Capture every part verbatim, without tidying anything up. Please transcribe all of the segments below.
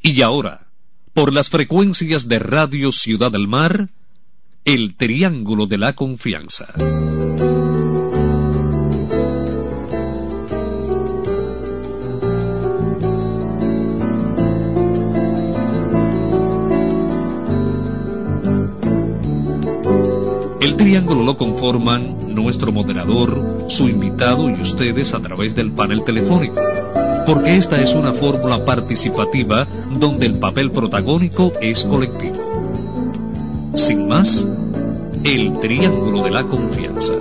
Y ahora, por las frecuencias de Radio Ciudad del Mar, el Triángulo de la Confianza. El triángulo lo conforman nuestro moderador, su invitado y ustedes a través del panel telefónico, porque esta es una fórmula participativa donde el papel protagónico es colectivo. Sin más, el Triángulo de la Confianza.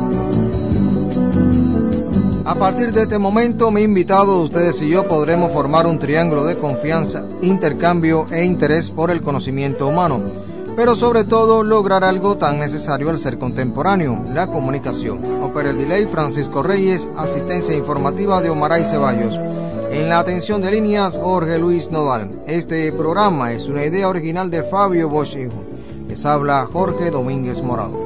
A partir de este momento, mi invitado, ustedes y yo podremos formar un triángulo de confianza, intercambio e interés por el conocimiento humano, pero sobre todo lograr algo tan necesario al ser contemporáneo, la comunicación. Opera el delay Francisco Reyes, asistencia informativa de Omaray Ceballos. En la atención de líneas, Jorge Luis Nodal. Este programa es una idea original de Fabio Bosch Hijo. Les habla Jorge Domínguez Morado.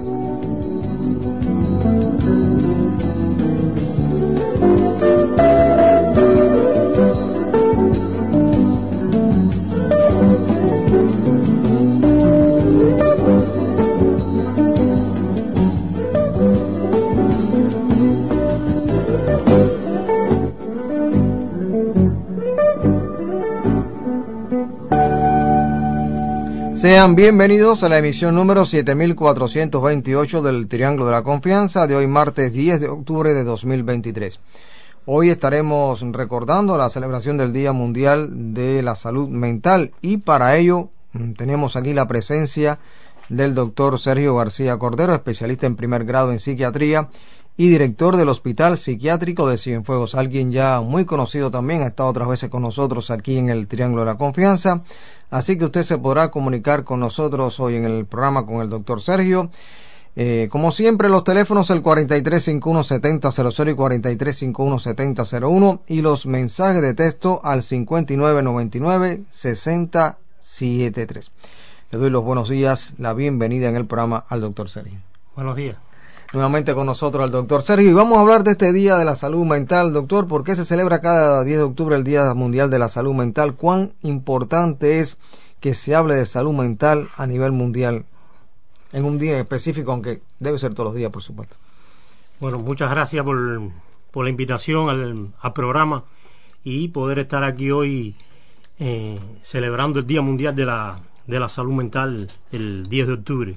Sean bienvenidos a la emisión número siete mil cuatrocientos veintiocho del Triángulo de la Confianza de hoy martes diez de octubre de dos mil veintitrés. Hoy estaremos recordando la celebración del Día Mundial de la Salud Mental y para ello tenemos aquí la presencia del doctor Sergio García Cordero, especialista en primer grado en psiquiatría y director del Hospital Psiquiátrico de Cienfuegos, alguien ya muy conocido también, ha estado otras veces con nosotros aquí en el Triángulo de la Confianza. Así que usted se podrá comunicar con nosotros hoy en el programa con el doctor Sergio. Eh, como siempre, los teléfonos el cuarenta y tres cincuenta y uno setenta cero cero y cuarenta y tres cincuenta y uno setenta cero uno y los mensajes de texto al cincuenta y nueve noventa y nueve sesenta setenta y tres. Le doy los buenos días, la bienvenida en el programa al doctor Sergio. Buenos días. Nuevamente con nosotros al doctor Sergio y vamos a hablar de este Día de la Salud Mental. Doctor, ¿por qué se celebra cada diez de octubre el Día Mundial de la Salud Mental? ¿Cuán importante es que se hable de salud mental a nivel mundial en un día específico, aunque debe ser todos los días, por supuesto? Bueno, muchas gracias por, por la invitación al, al programa y poder estar aquí hoy eh, celebrando el Día Mundial de la, de la Salud Mental el diez de octubre.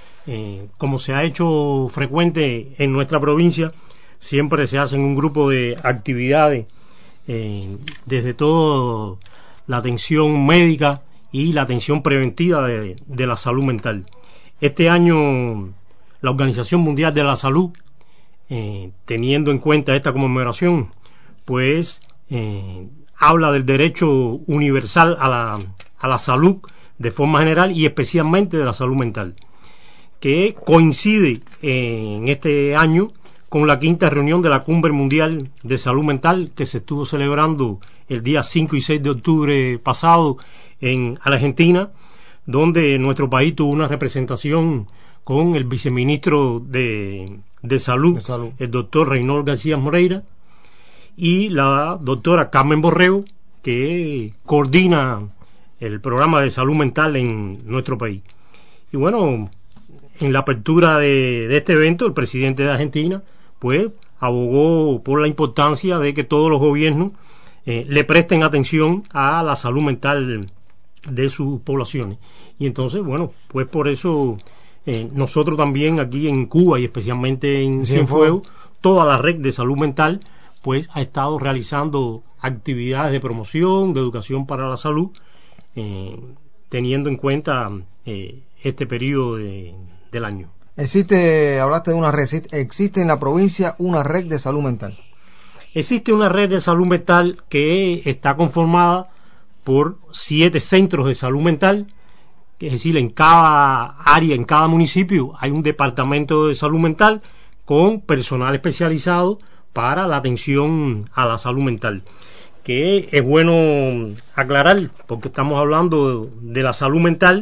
Eh, como se ha hecho frecuente en nuestra provincia, siempre se hacen un grupo de actividades, eh, desde todo la atención médica y la atención preventiva de, de la salud mental. Este año la Organización Mundial de la Salud, eh, teniendo en cuenta esta conmemoración, pues eh, habla del derecho universal a la, a la salud de forma general y especialmente de la salud mental, que coincide eh, en este año con la quinta reunión de la Cumbre Mundial de Salud Mental que se estuvo celebrando el día cinco y seis de octubre pasado en Argentina, donde nuestro país tuvo una representación con el viceministro de, de, salud, de Salud, el doctor Reinaldo García Moreira, y la doctora Carmen Borrego, que coordina el programa de salud mental en nuestro país. Y bueno, en la apertura de, de este evento, el presidente de Argentina, pues, abogó por la importancia de que todos los gobiernos eh, le presten atención a la salud mental de sus poblaciones. Y entonces, bueno, pues por eso eh, nosotros también aquí en Cuba y especialmente en Cienfuegos, toda la red de salud mental, pues, ha estado realizando actividades de promoción, de educación para la salud, eh, teniendo en cuenta eh, este periodo de del año. Existe, hablaste de una red, existe en la provincia una red de salud mental. Existe una red de salud mental que está conformada por siete centros de salud mental, es decir, en cada área, en cada municipio hay un departamento de salud mental con personal especializado para la atención a la salud mental, que es bueno aclarar porque estamos hablando de, de la salud mental,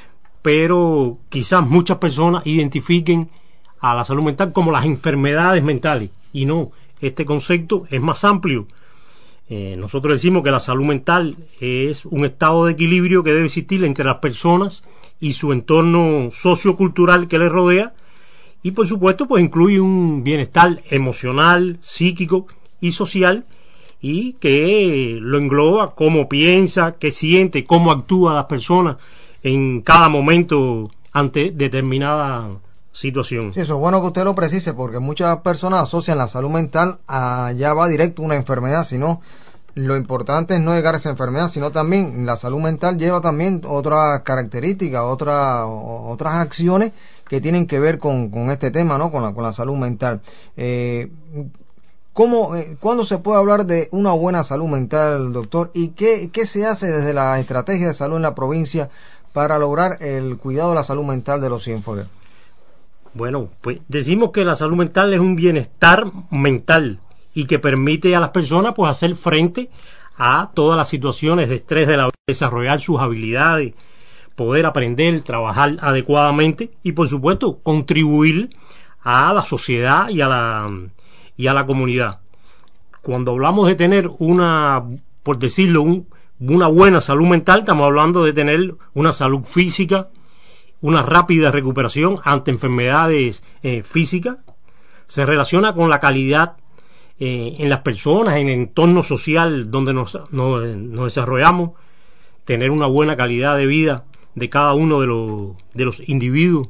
pero quizás muchas personas identifiquen a la salud mental como las enfermedades mentales, y no, este concepto es más amplio. Eh, nosotros decimos que la salud mental es un estado de equilibrio que debe existir entre las personas y su entorno sociocultural que les rodea, y por supuesto pues incluye un bienestar emocional, psíquico y social, y que lo engloba cómo piensa, qué siente, cómo actúa las personas en cada momento ante determinada situación. Sí, eso es bueno que usted lo precise, porque muchas personas asocian la salud mental a ya va directo a una enfermedad, sino lo importante es no llegar a esa enfermedad, sino también la salud mental lleva también otras características, otras otras acciones que tienen que ver con, con este tema, ¿no? Con la, con la salud mental. Eh, ¿Cómo, eh, ¿Cuándo se puede hablar de una buena salud mental, doctor? ¿Y qué, qué se hace desde la estrategia de salud en la provincia para lograr el cuidado de la salud mental de los Cienfuegos? Bueno, pues decimos que la salud mental es un bienestar mental y que permite a las personas pues hacer frente a todas las situaciones de estrés de la vida, desarrollar sus habilidades, poder aprender, trabajar adecuadamente y por supuesto contribuir a la sociedad y a la y a la comunidad. Cuando hablamos de tener una, por decirlo, un, una buena salud mental, estamos hablando de tener una salud física, una rápida recuperación ante enfermedades eh, físicas. Se relaciona con la calidad eh, en las personas, en el entorno social donde nos, nos, nos desarrollamos, tener una buena calidad de vida de cada uno de los, de los individuos,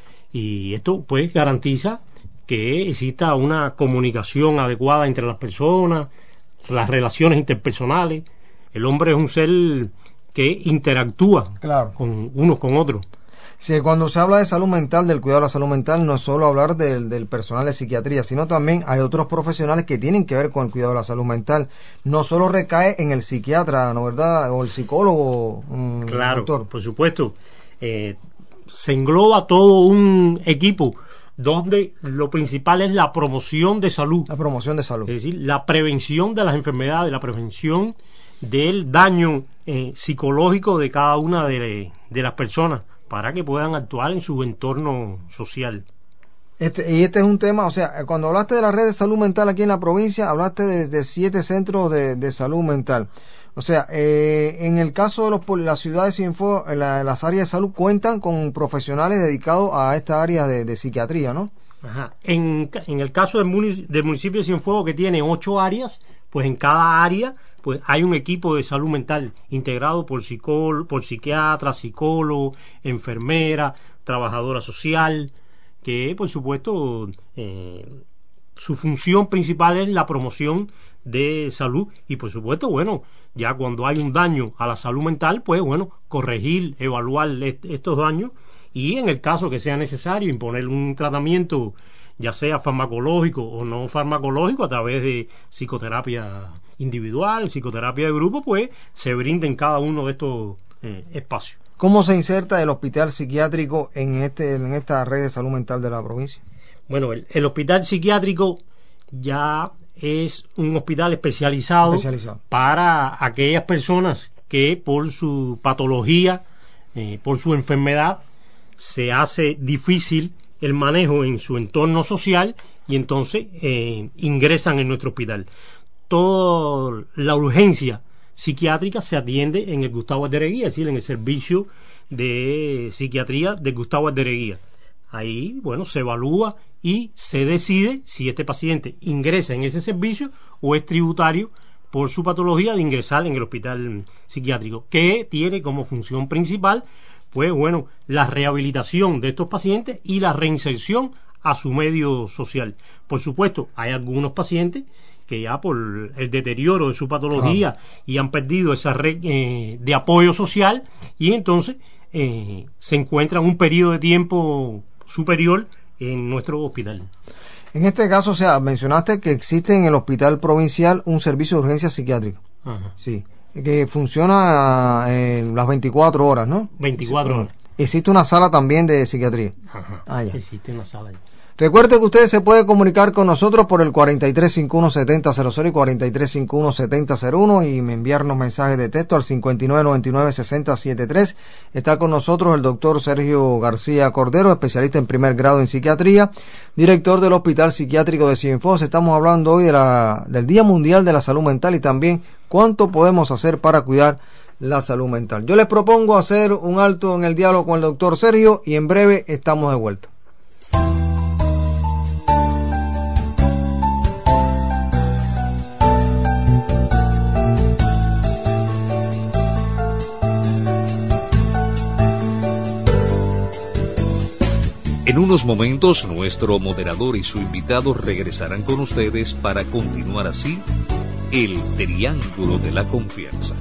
y esto pues garantiza que exista una comunicación adecuada entre las personas, las relaciones interpersonales. El hombre es un ser que interactúa claro. con unos con otros. Sí, cuando se habla de salud mental, del cuidado de la salud mental, no es solo hablar del, del personal de psiquiatría, sino también hay otros profesionales que tienen que ver con el cuidado de la salud mental. No solo recae en el psiquiatra, ¿no verdad? O el psicólogo. Um, claro, doctor. Por supuesto. Eh, se engloba todo un equipo donde lo principal es la promoción de salud. La promoción de salud. Es decir, la prevención de las enfermedades, la prevención del daño eh, psicológico de cada una de, de las personas, para que puedan actuar en su entorno social. Este, y este es un tema, o sea, cuando hablaste de la red de salud mental aquí en la provincia, hablaste de, de siete centros de, de salud mental. O sea, eh, en el caso de los, las ciudades de Cienfuegos, la, las áreas de salud cuentan con profesionales dedicados a esta área de, de psiquiatría, ¿no? Ajá. En, en el caso del, munic- del municipio de Cienfuegos, que tiene ocho áreas, pues en cada área pues hay un equipo de salud mental integrado por psicólogo, por psiquiatra, psicólogo, enfermera, trabajadora social, que por supuesto eh, su función principal es la promoción de salud y por supuesto, bueno, ya cuando hay un daño a la salud mental, pues bueno, corregir, evaluar est- estos daños y en el caso que sea necesario imponer un tratamiento, ya sea farmacológico o no farmacológico, a través de psicoterapia individual, psicoterapia de grupo, pues se brinda en cada uno de estos eh, espacios. ¿Cómo se inserta el hospital psiquiátrico en este en esta red de salud mental de la provincia? Bueno, el, el hospital psiquiátrico ya es un hospital especializado, especializado. para aquellas personas que por su patología, eh, por su enfermedad, se hace difícil el manejo en su entorno social y entonces eh, ingresan en nuestro hospital. Toda la urgencia psiquiátrica se atiende en el Gustavo Aldereguía, es decir, en el servicio de psiquiatría de Gustavo Aldereguía. Ahí, bueno, se evalúa y se decide si este paciente ingresa en ese servicio o es tributario por su patología de ingresar en el hospital psiquiátrico, que tiene como función principal pues bueno, la rehabilitación de estos pacientes y la reinserción a su medio social. Por supuesto, hay algunos pacientes que ya por el deterioro de su patología ah. y han perdido esa red eh, de apoyo social y entonces eh, se encuentran un periodo de tiempo superior en nuestro hospital. En este caso, o sea, mencionaste que existe en el hospital provincial un servicio de urgencia psiquiátrica. Ajá. Sí. Que funciona en las veinticuatro horas, ¿no? veinticuatro horas. Existe una sala también de psiquiatría. Ajá. Ah, ya. Existe una sala ahí. Recuerde que usted se puede comunicar con nosotros por el cuatro tres cinco uno, siete cero cero cero y cuatro tres cinco uno, siete cero cero uno y enviarnos mensajes de texto al cinco nueve nueve nueve, seis cero siete tres. Está con nosotros el doctor Sergio García Cordero, especialista en primer grado en psiquiatría, director del Hospital Psiquiátrico de Cienfuegos. Estamos hablando hoy de la, del Día Mundial de la Salud Mental y también cuánto podemos hacer para cuidar la salud mental. Yo les propongo hacer un alto en el diálogo con el doctor Sergio y en breve estamos de vuelta. En unos momentos, nuestro moderador y su invitado regresarán con ustedes para continuar así el Triángulo de la Confianza.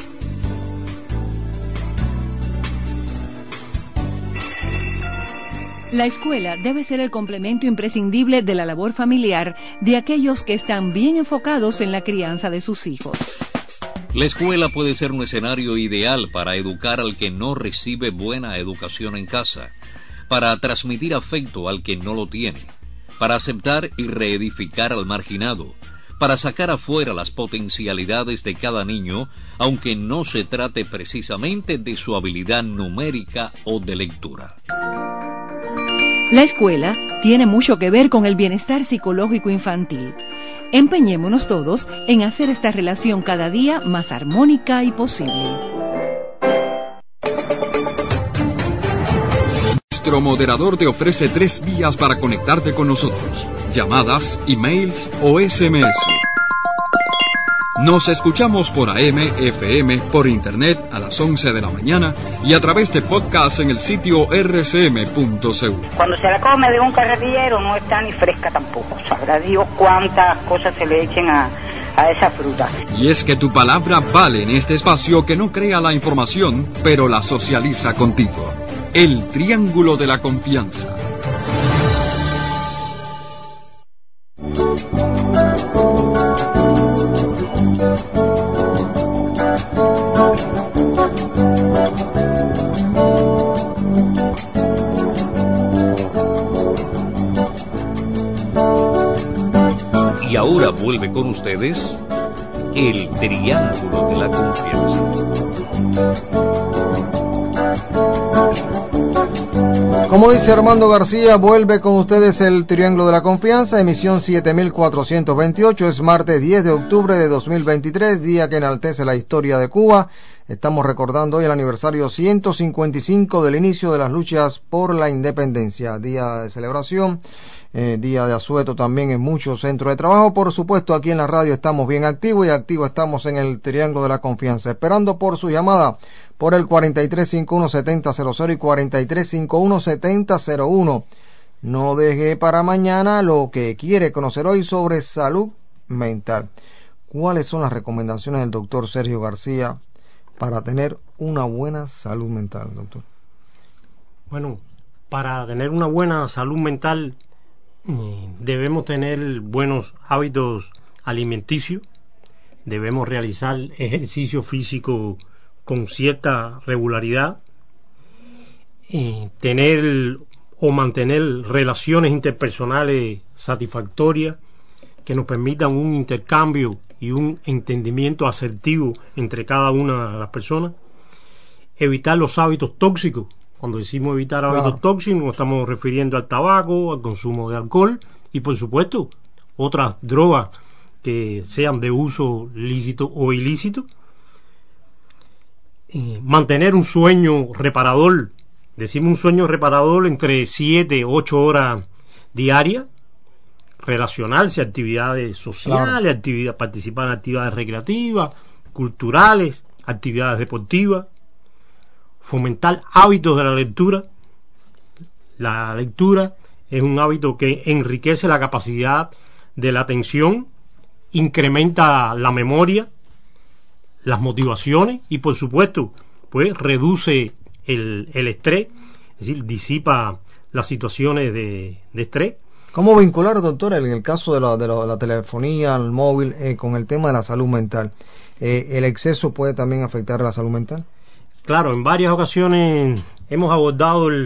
La escuela debe ser el complemento imprescindible de la labor familiar de aquellos que están bien enfocados en la crianza de sus hijos. La escuela puede ser un escenario ideal para educar al que no recibe buena educación en casa, para transmitir afecto al que no lo tiene, para aceptar y reedificar al marginado, para sacar afuera las potencialidades de cada niño, aunque no se trate precisamente de su habilidad numérica o de lectura. La escuela tiene mucho que ver con el bienestar psicológico infantil. Empeñémonos todos en hacer esta relación cada día más armónica y posible. Nuestro moderador te ofrece tres vías para conectarte con nosotros: llamadas, emails o ese eme ese. Nos escuchamos por A M, F M, por internet a las once de la mañana y a través de podcast en el sitio erre ce eme punto ce u. Cuando se la come de un carretillero no está ni fresca tampoco. Sabrá Dios cuántas cosas se le echen a, a esa fruta. Y es que tu palabra vale en este espacio que no crea la información, pero la socializa contigo. El Triángulo de la Confianza. Y ahora vuelve con ustedes el Triángulo de la Confianza. Como dice Armando García, vuelve con ustedes el Triángulo de la Confianza, emisión siete mil cuatrocientos veintiocho, es martes diez de octubre de dos mil veintitrés, día que enaltece la historia de Cuba. Estamos recordando hoy el aniversario ciento cincuenta y cinco del inicio de las luchas por la independencia, día de celebración, eh, día de asueto también en muchos centros de trabajo. Por supuesto, aquí en la radio estamos bien activos y activos estamos en el Triángulo de la Confianza, esperando por su llamada por el cuatro tres cinco uno, siete cero cero cero y cuatro tres cinco uno, siete cero cero uno. No deje para mañana lo que quiere conocer hoy sobre salud mental. ¿Cuáles son las recomendaciones del doctor Sergio García para tener una buena salud mental, doctor? Bueno, para tener una buena salud mental eh, debemos tener buenos hábitos alimenticios, debemos realizar ejercicio físico con cierta regularidad, eh, tener o mantener relaciones interpersonales satisfactorias que nos permitan un intercambio y un entendimiento asertivo entre cada una de las personas, evitar los hábitos tóxicos. Cuando decimos evitar hábitos claro. tóxicos nos estamos refiriendo al tabaco, al consumo de alcohol y por supuesto otras drogas que sean de uso lícito o ilícito. Eh, mantener un sueño reparador, decimos un sueño reparador entre siete, ocho horas diarias, relacionarse, actividades sociales, claro. actividades, participar en actividades recreativas, culturales, actividades deportivas, fomentar hábitos de la lectura. La lectura es un hábito que enriquece la capacidad de la atención, incrementa la memoria, las motivaciones y por supuesto pues reduce el, el estrés, es decir, disipa las situaciones de, de estrés. ¿Cómo vincular, doctor, en el caso de la, de la, de la telefonía, el móvil, eh, con el tema de la salud mental? Eh, ¿El exceso puede también afectar a la salud mental? Claro, en varias ocasiones hemos abordado el,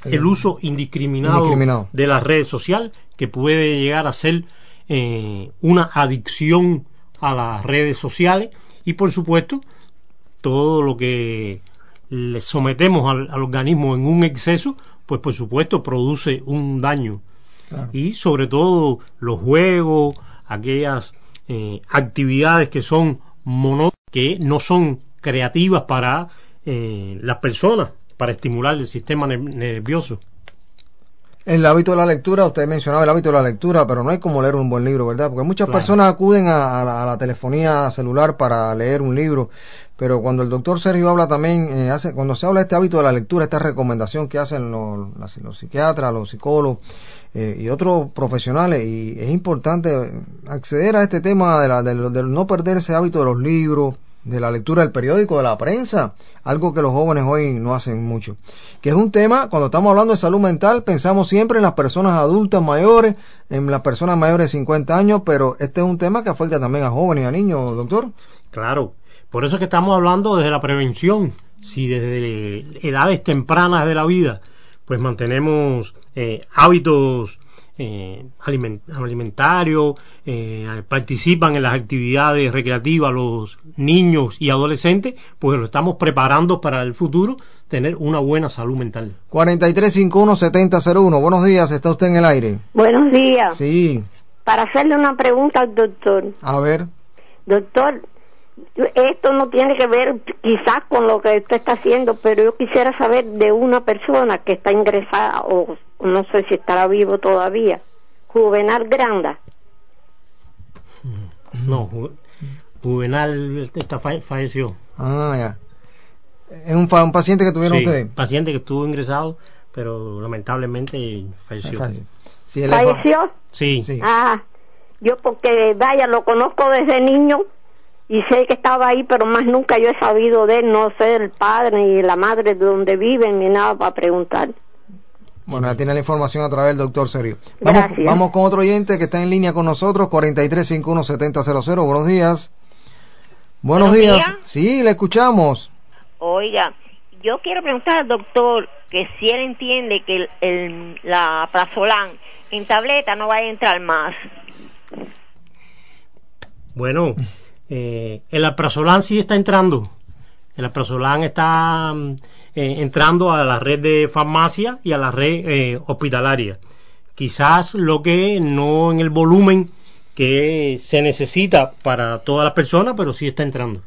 el, el uso indiscriminado, indiscriminado de las redes sociales, que puede llegar a ser eh, una adicción a las redes sociales, y por supuesto todo lo que le sometemos al, al organismo en un exceso, pues por supuesto produce un daño. Claro. Y sobre todo los juegos, aquellas eh, actividades que son monótonas, que no son creativas para eh, las personas, para estimular el sistema nervioso. El hábito de la lectura, usted mencionaba el hábito de la lectura, pero no hay como leer un buen libro, ¿verdad? Porque muchas claro. personas acuden a, a, la, a la telefonía celular para leer un libro, pero cuando el doctor Sergio habla también, eh, hace, cuando se habla de este hábito de la lectura, esta recomendación que hacen los, los, los psiquiatras, los psicólogos eh, y otros profesionales, y es importante acceder a este tema de, la, de, de, de no perder ese hábito de los libros, de la lectura del periódico, de la prensa, algo que los jóvenes hoy no hacen mucho, que es un tema, cuando estamos hablando de salud mental, pensamos siempre en las personas adultas mayores, en las personas mayores de cincuenta años, pero este es un tema que afecta también a jóvenes y a niños, doctor. Claro, por eso es que estamos hablando desde la prevención. Si desde edades tempranas de la vida pues mantenemos eh, hábitos Eh, aliment- alimentarios, eh, participan en las actividades recreativas los niños y adolescentes, pues lo estamos preparando para el futuro tener una buena salud mental. cuarenta y tres cincuenta y uno setenta cero uno, buenos días, está usted en el aire. Buenos días. Sí. Para hacerle una pregunta al doctor. A ver. Doctor, esto no tiene que ver quizás con lo que usted está haciendo, pero yo quisiera saber de una persona que está ingresada, o no sé si estará vivo todavía, Juvenal Granda. No, Juvenal está falle- falleció. Ah, ya. Es un, fa- un paciente que tuvieron Sí, ustedes. paciente que estuvo ingresado, pero lamentablemente falleció. Falleció. Sí, él ¿Falleció? fa- Sí. sí. Ah, yo porque, vaya, lo conozco desde niño y sé que estaba ahí, pero más nunca yo he sabido de él, no sé el padre ni la madre de donde viven ni nada para preguntar. Bueno, ya tiene la información a través del doctor Sergio. Vamos, Gracias. vamos con otro oyente que está en línea con nosotros, cuarenta y tres cincuenta y uno setenta cero cero, buenos días. Buenos, Buenos días. días. Sí, le escuchamos. Oiga, yo quiero preguntar al doctor que si él entiende que el, el, la Prazolam en tableta no va a entrar más. Bueno, eh, el Alprazolam sí está entrando. El Alprazolam está eh, entrando a la red de farmacia y a la red eh, hospitalaria. Quizás lo que no en el volumen que se necesita para todas las personas, pero sí está entrando.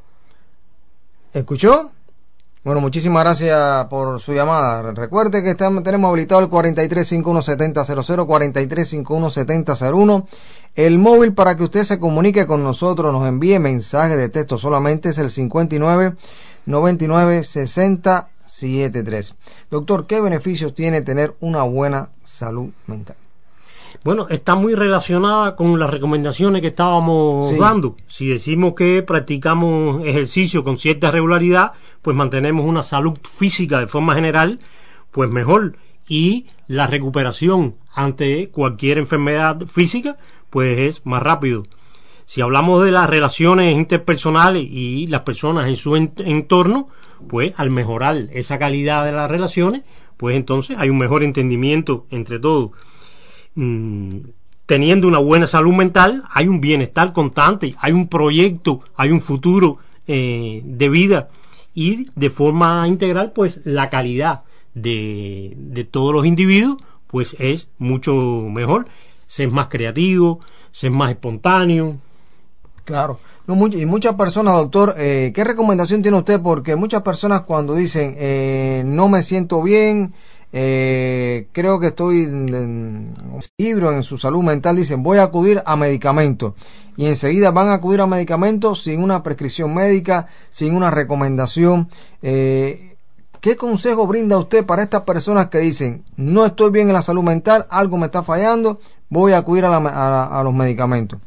¿Escuchó? Bueno, muchísimas gracias por su llamada. Recuerde que estamos, tenemos habilitado el cuarenta y tres cincuenta y uno setenta cero cero, cuarenta y tres cincuenta y uno setenta cero uno. El móvil para que usted se comunique con nosotros, nos envíe mensaje de texto solamente, es el cincuenta y nueve noventa y nueve sesenta setenta y tres. Doctor, ¿qué beneficios tiene tener una buena salud mental? Bueno, está muy relacionada con las recomendaciones que estábamos Sí. dando. Si decimos que practicamos ejercicio con cierta regularidad, pues mantenemos una salud física de forma general, pues mejor. Y la recuperación ante cualquier enfermedad física, pues es más rápido. Si hablamos de las relaciones interpersonales y las personas en su ent- entorno, pues al mejorar esa calidad de las relaciones, pues entonces hay un mejor entendimiento entre todos. Mm, teniendo una buena salud mental, hay un bienestar constante, hay un proyecto, hay un futuro eh, de vida, y de forma integral, pues la calidad de, de todos los individuos, pues es mucho mejor. Ser más creativo, ser más espontáneo. Claro. No, much- y muchas personas, doctor, eh, ¿qué recomendación tiene usted? Porque muchas personas cuando dicen, eh, no me siento bien, eh, creo que estoy en, en equilibrio en su salud mental, dicen, voy a acudir a medicamentos. Y enseguida van a acudir a medicamentos sin una prescripción médica, sin una recomendación. Eh, ¿Qué consejo brinda usted para estas personas que dicen, no estoy bien en la salud mental, algo me está fallando, voy a acudir a, la, a, a los medicamentos?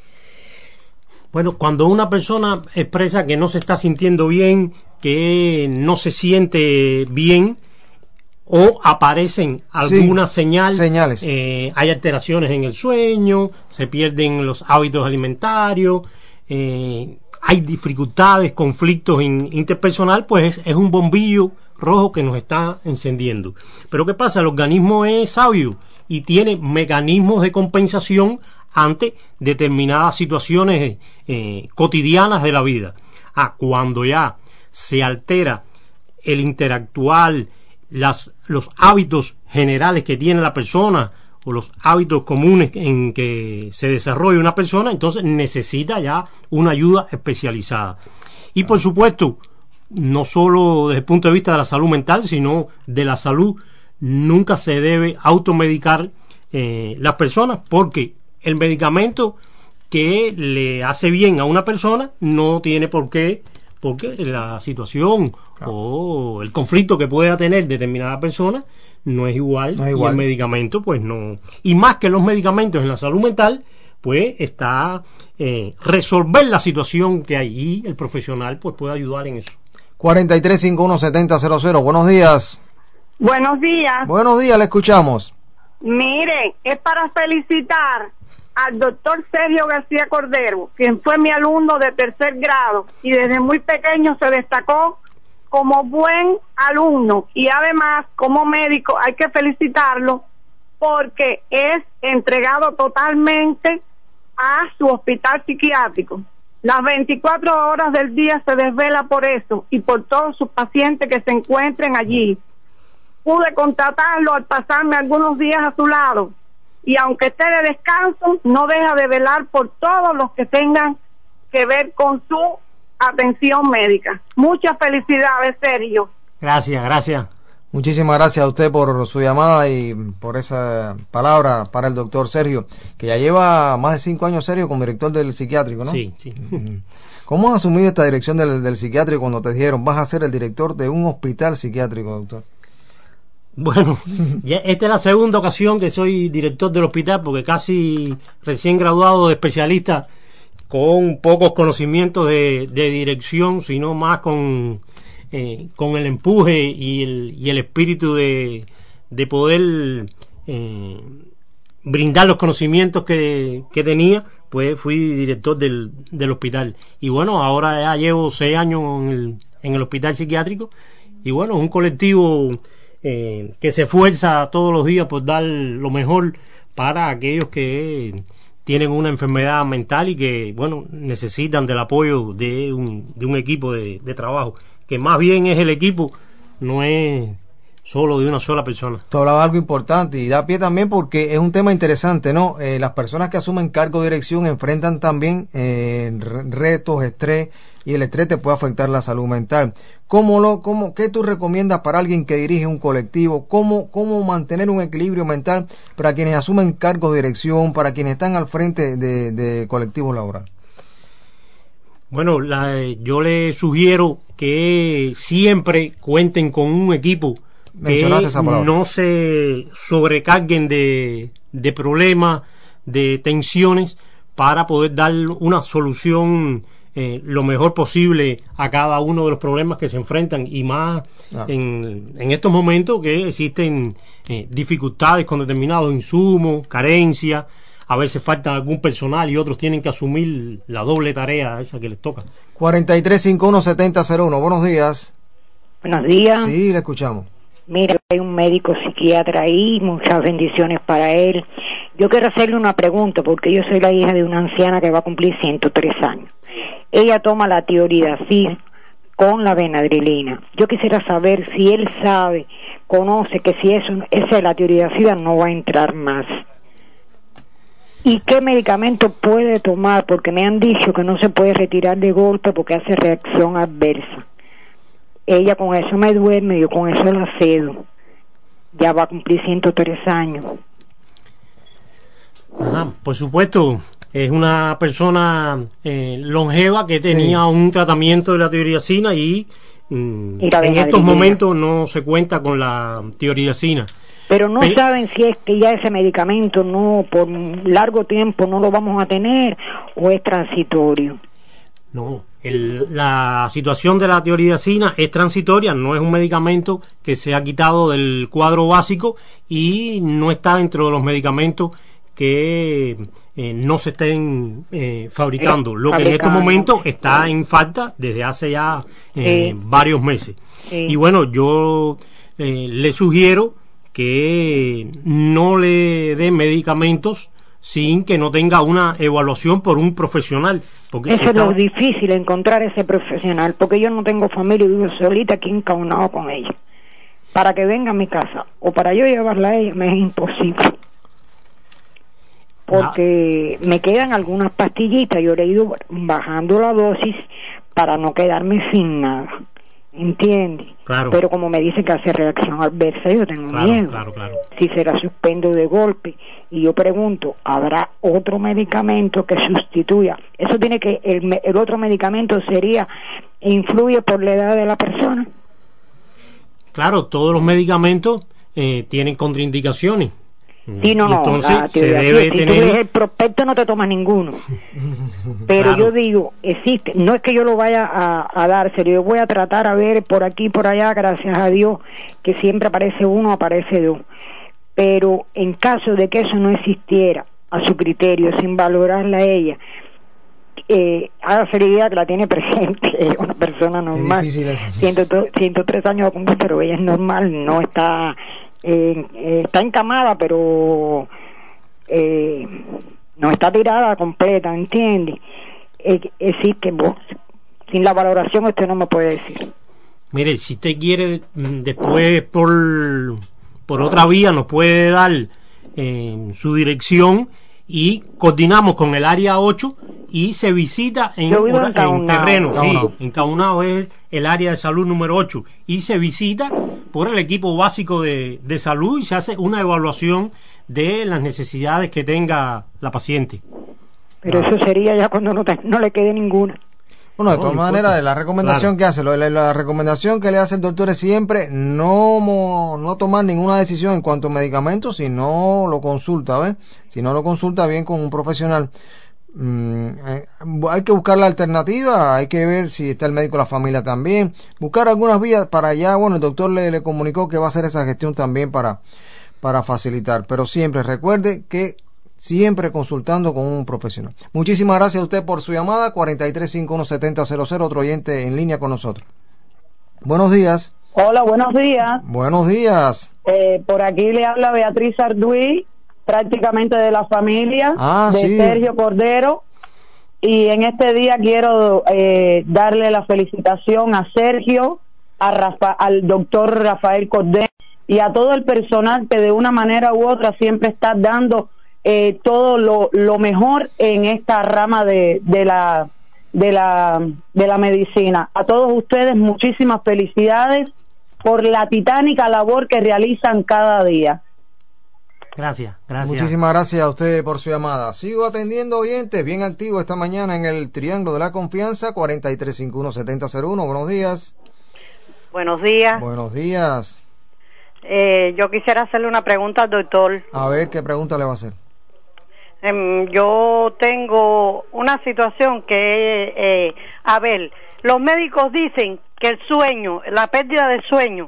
Bueno, cuando una persona expresa que no se está sintiendo bien, que no se siente bien, o aparecen algunas Sí, señal, señales, eh, hay alteraciones en el sueño, se pierden los hábitos alimentarios, eh, hay dificultades, conflictos in, interpersonal, pues es, es un bombillo rojo que nos está encendiendo. Pero ¿qué pasa? El organismo es sabio y tiene mecanismos de compensación ante determinadas situaciones eh, cotidianas de la vida. Ah, cuando ya se altera el interactual, las, los hábitos generales que tiene la persona o los hábitos comunes en que se desarrolla una persona, entonces necesita ya una ayuda especializada. Y por supuesto, no solo desde el punto de vista de la salud mental, sino de la salud, nunca se debe automedicar eh, las personas, porque el medicamento que le hace bien a una persona no tiene por qué, porque la situación claro. o el conflicto que pueda tener determinada persona no es igual, no es igual. Y el medicamento pues no, y más que los medicamentos en la salud mental pues está eh, resolver la situación que hay y el profesional pues puede ayudar en eso. cuarenta y tres cincuenta y uno setenta cero cero, buenos días. Buenos días. Buenos días, le escuchamos. Mire, es para felicitar al doctor Sergio García Cordero, quien fue mi alumno de tercer grado y desde muy pequeño se destacó como buen alumno, y además como médico hay que felicitarlo porque es entregado totalmente a su hospital psiquiátrico. Las veinticuatro horas del día se desvela por eso y por todos sus pacientes que se encuentren allí. Pude contratarlo al pasarme algunos días a su lado, y aunque esté de descanso, no deja de velar por todos los que tengan que ver con su atención médica. Muchas felicidades, Sergio. Gracias, gracias. Muchísimas gracias a usted por su llamada y por esa palabra para el doctor Sergio, que ya lleva más de cinco años, Sergio, como director del psiquiátrico, ¿no? Sí, sí. ¿Cómo has asumido esta dirección del, del psiquiátrico cuando te dijeron vas a ser el director de un hospital psiquiátrico, doctor? Bueno, ya esta es la segunda ocasión que soy director del hospital, porque casi recién graduado de especialista, con pocos conocimientos de, de dirección, sino más con, eh, con el empuje y el, y el espíritu de, de poder eh, brindar los conocimientos que, que tenía, pues fui director del, del hospital. Y bueno, ahora ya llevo seis años en el, en el hospital psiquiátrico, y bueno, un colectivo eh, que se esfuerza todos los días por dar lo mejor para aquellos que tienen una enfermedad mental y que, bueno, necesitan del apoyo de un, de un equipo de, de trabajo, que más bien es el equipo, no es solo de una sola persona. Tú hablabas algo importante y da pie también porque es un tema interesante, ¿no? Eh, las personas que asumen cargo de dirección enfrentan también eh, retos, estrés, y el estrés te puede afectar la salud mental. ¿Cómo lo, cómo, qué tú recomiendas para alguien que dirige un colectivo? ¿Cómo, cómo mantener un equilibrio mental para quienes asumen cargos de dirección, para quienes están al frente de, de colectivos laborales? Bueno, la, yo le sugiero que siempre cuenten con un equipo, que no se sobrecarguen de, de problemas, de tensiones, para poder dar una solución Eh, lo mejor posible a cada uno de los problemas que se enfrentan, y más ah. en, en estos momentos que existen eh, dificultades con determinados insumos, carencias, a veces falta algún personal y otros tienen que asumir la doble tarea esa que les toca. cuarenta y tres cincuenta y uno setenta cero uno, buenos días. Buenos días. Sí, le escuchamos. Mira, hay un médico psiquiatra ahí, muchas bendiciones para él. Yo quiero hacerle una pregunta porque yo soy la hija de una anciana que va a cumplir ciento tres años. Ella toma la tiroridazid con la benadrilina. Yo quisiera saber si él sabe, conoce que si eso, esa es la tiroridazid, no va a entrar más. ¿Y qué medicamento puede tomar? Porque me han dicho que no se puede retirar de golpe porque hace reacción adversa. Ella con eso me duerme, yo con eso la cedo. Ya va a cumplir ciento tres años. Ajá, por supuesto. Es una persona eh, longeva que tenía sí. un tratamiento de la tiroidazina y, mm, y en estos momentos no se cuenta con la tiroidazina. Pero no Pero, saben si es que ya ese medicamento no por largo tiempo no lo vamos a tener o es transitorio. No, el, la situación de la tiroidazina es transitoria, no es un medicamento que se ha quitado del cuadro básico y no está dentro de los medicamentos que eh, no se estén eh, fabricando, eh, lo que en estos momentos está en falta desde hace ya eh, eh, varios meses. Eh. Y bueno, yo eh, le sugiero que no le dé medicamentos sin que no tenga una evaluación por un profesional. Porque Eso si es está... lo difícil, encontrar ese profesional, porque yo no tengo familia y vivo solita aquí encaunado con ella. Para que venga a mi casa o para yo llevarla a ella me es imposible. Porque no. me quedan algunas pastillitas, yo le he ido bajando la dosis para no quedarme sin nada. ¿Entiendes? Claro. Pero como me dicen que hace reacción adversa, yo tengo claro, miedo. Claro, claro. Si se la suspendo de golpe. Y yo pregunto, ¿habrá otro medicamento que sustituya? Eso tiene que, el, el otro medicamento sería, influye por la edad de la persona. Claro, todos los medicamentos eh, tienen contraindicaciones. Sí, no, no, entonces se debe si tener... tú ves el prospecto no te tomas ninguno. Pero claro. Yo digo, existe, no es que yo lo vaya a, a dárselo, yo voy a tratar a ver por aquí, por allá, gracias a Dios, que siempre aparece uno, aparece dos. Pero en caso de que eso no existiera a su criterio, sin valorarla a ella, eh, hágase la idea que la tiene presente, es una persona normal, ciento tres años de cumplir, pero ella es normal, no está... Eh, eh, está encamada, pero eh, no está tirada completa, ¿entiendes? Eh, existe vos, sin la valoración usted no me puede decir. Mire, si usted quiere después por por otra vía nos puede dar eh, su dirección y coordinamos con el área ocho y se visita en, hora, en, en terreno, sí, Encaunado es el área de salud número ocho y se visita por el equipo básico de, de salud y se hace una evaluación de las necesidades que tenga la paciente. Pero ah. eso sería ya cuando no, te, no le quede ninguna. Bueno, de todas no, maneras, la recomendación claro. que hace, la, la recomendación que le hace el doctor es siempre no, no tomar ninguna decisión en cuanto a medicamentos si no lo consulta, ¿ves? Si no lo consulta bien con un profesional. Mm, eh, hay que buscar la alternativa, hay que ver si está el médico de la familia también, buscar algunas vías para allá. Bueno, el doctor le, le comunicó que va a hacer esa gestión también para, para facilitar, pero siempre recuerde que siempre consultando con un profesional. Muchísimas gracias a usted por su llamada. Cuarenta y tres cincuenta y uno setenta cero cero, otro oyente en línea con nosotros. Buenos días. Hola, buenos días. Buenos días. Eh, por aquí le habla Beatriz Arduí, prácticamente de la familia ah, de sí. Sergio Cordero, y en este día quiero eh, darle la felicitación a Sergio, a Rafa, al doctor Rafael Cordero y a todo el personal que de una manera u otra siempre está dando eh, todo lo, lo mejor en esta rama de, de la de la de la medicina. A todos ustedes muchísimas felicidades por la titánica labor que realizan cada día. Gracias, gracias. Muchísimas gracias a usted por su llamada. Sigo atendiendo oyentes, bien activo esta mañana en el Triángulo de la Confianza, cuarenta y tres cincuenta y uno setenta cero uno. Buenos días. Buenos días. Buenos días. Eh, yo quisiera hacerle una pregunta al doctor. A ver, ¿qué pregunta le va a hacer? Eh, yo tengo una situación que, eh, a ver, los médicos dicen que el sueño, la pérdida de sueño,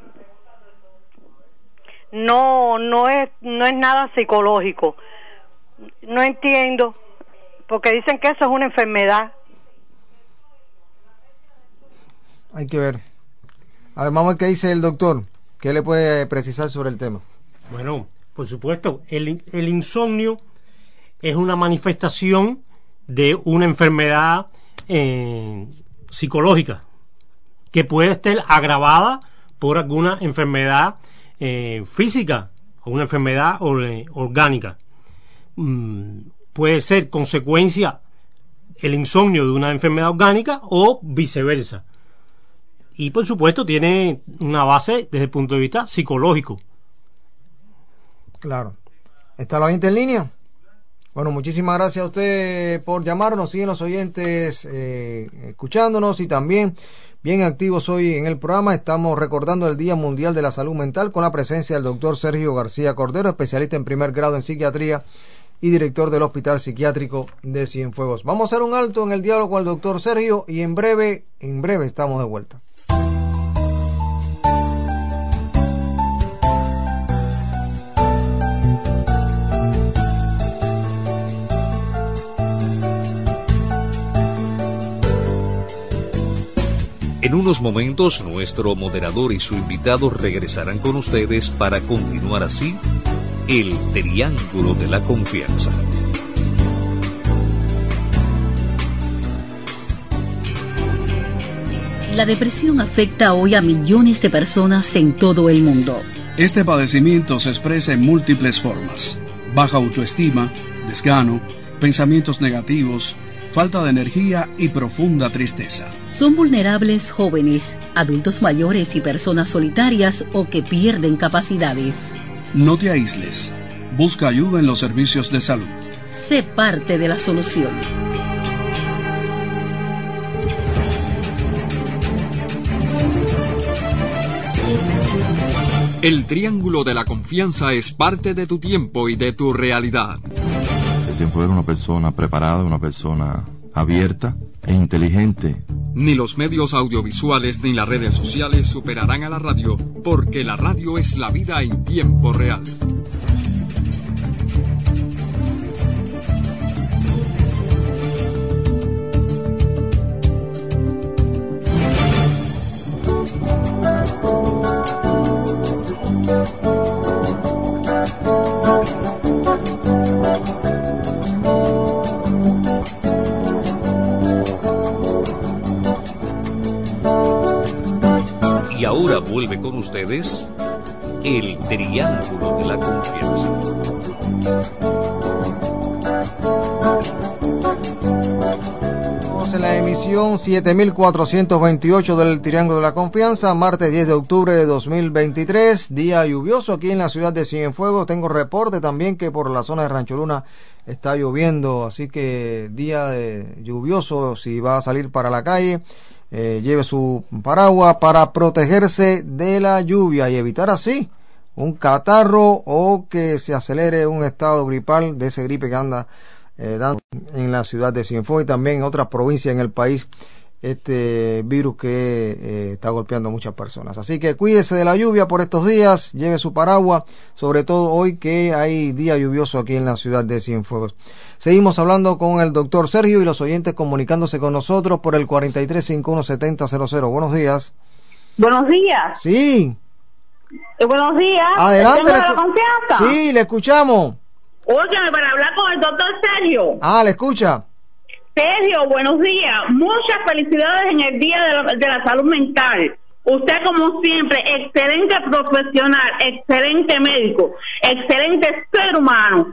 no no es no es nada psicológico. No entiendo, porque dicen que eso es una enfermedad. Hay que ver. A ver, vamos a ver qué dice el doctor. ¿Qué le puede precisar sobre el tema? Bueno, por supuesto, el, el insomnio es una manifestación de una enfermedad eh, psicológica que puede estar agravada por alguna enfermedad Eh, física o una enfermedad or, eh, orgánica. Mm, puede ser consecuencia el insomnio de una enfermedad orgánica o viceversa, y por supuesto tiene una base desde el punto de vista psicológico. Claro. ¿Está la oyente en línea? Bueno, muchísimas gracias a usted por llamarnos. Siguen los oyentes eh, escuchándonos y también bien activos hoy en el programa. Estamos recordando el Día Mundial de la Salud Mental con la presencia del doctor Sergio García Cordero, especialista en primer grado en psiquiatría y director del Hospital Psiquiátrico de Cienfuegos. Vamos a hacer un alto en el diálogo con el doctor Sergio y en breve, en breve estamos de vuelta. En unos momentos, nuestro moderador y su invitado regresarán con ustedes para continuar así el Triángulo de la Confianza. La depresión afecta hoy a millones de personas en todo el mundo. Este padecimiento se expresa en múltiples formas: baja autoestima, desgano, pensamientos negativos, falta de energía y profunda tristeza. Son vulnerables jóvenes, adultos mayores y personas solitarias o que pierden capacidades. No te aísles. Busca ayuda en los servicios de salud. Sé parte de la solución. El Triángulo de la Confianza es parte de tu tiempo y de tu realidad. Siempre era una persona preparada, una persona abierta e inteligente. Ni los medios audiovisuales ni las redes sociales superarán a la radio, porque la radio es la vida en tiempo real. Y ahora vuelve con ustedes el Triángulo de la Confianza. Estamos en la emisión siete mil cuatrocientos veintiocho del Triángulo de la Confianza, martes diez de octubre de dos mil veintitrés, día lluvioso aquí en la ciudad de Cienfuegos. Tengo reporte también que por la zona de Rancho Luna está lloviendo, así que día de lluvioso. Si va a salir para la calle, Eh, lleve su paraguas para protegerse de la lluvia y evitar así un catarro o que se acelere un estado gripal de ese gripe que anda eh, dando en la ciudad de Cienfuegos y también en otras provincias en el país, este virus que eh, está golpeando a muchas personas. Así que cuídese de la lluvia por estos días, lleve su paraguas, sobre todo hoy que hay día lluvioso aquí en la ciudad de Cienfuegos. Seguimos hablando con el doctor Sergio y los oyentes comunicándose con nosotros por el cuatro tres cinco uno siete cero cero cero. Buenos días. Buenos días. Sí. Eh, buenos días. Adelante. ¿Tengo la confianza? Sí, le escuchamos. Óigame, para hablar con el doctor Sergio. Ah, le escucha. Sergio, buenos días. Muchas felicidades en el Día de la, de la Salud Mental. Usted, como siempre, excelente profesional, excelente médico, excelente ser humano.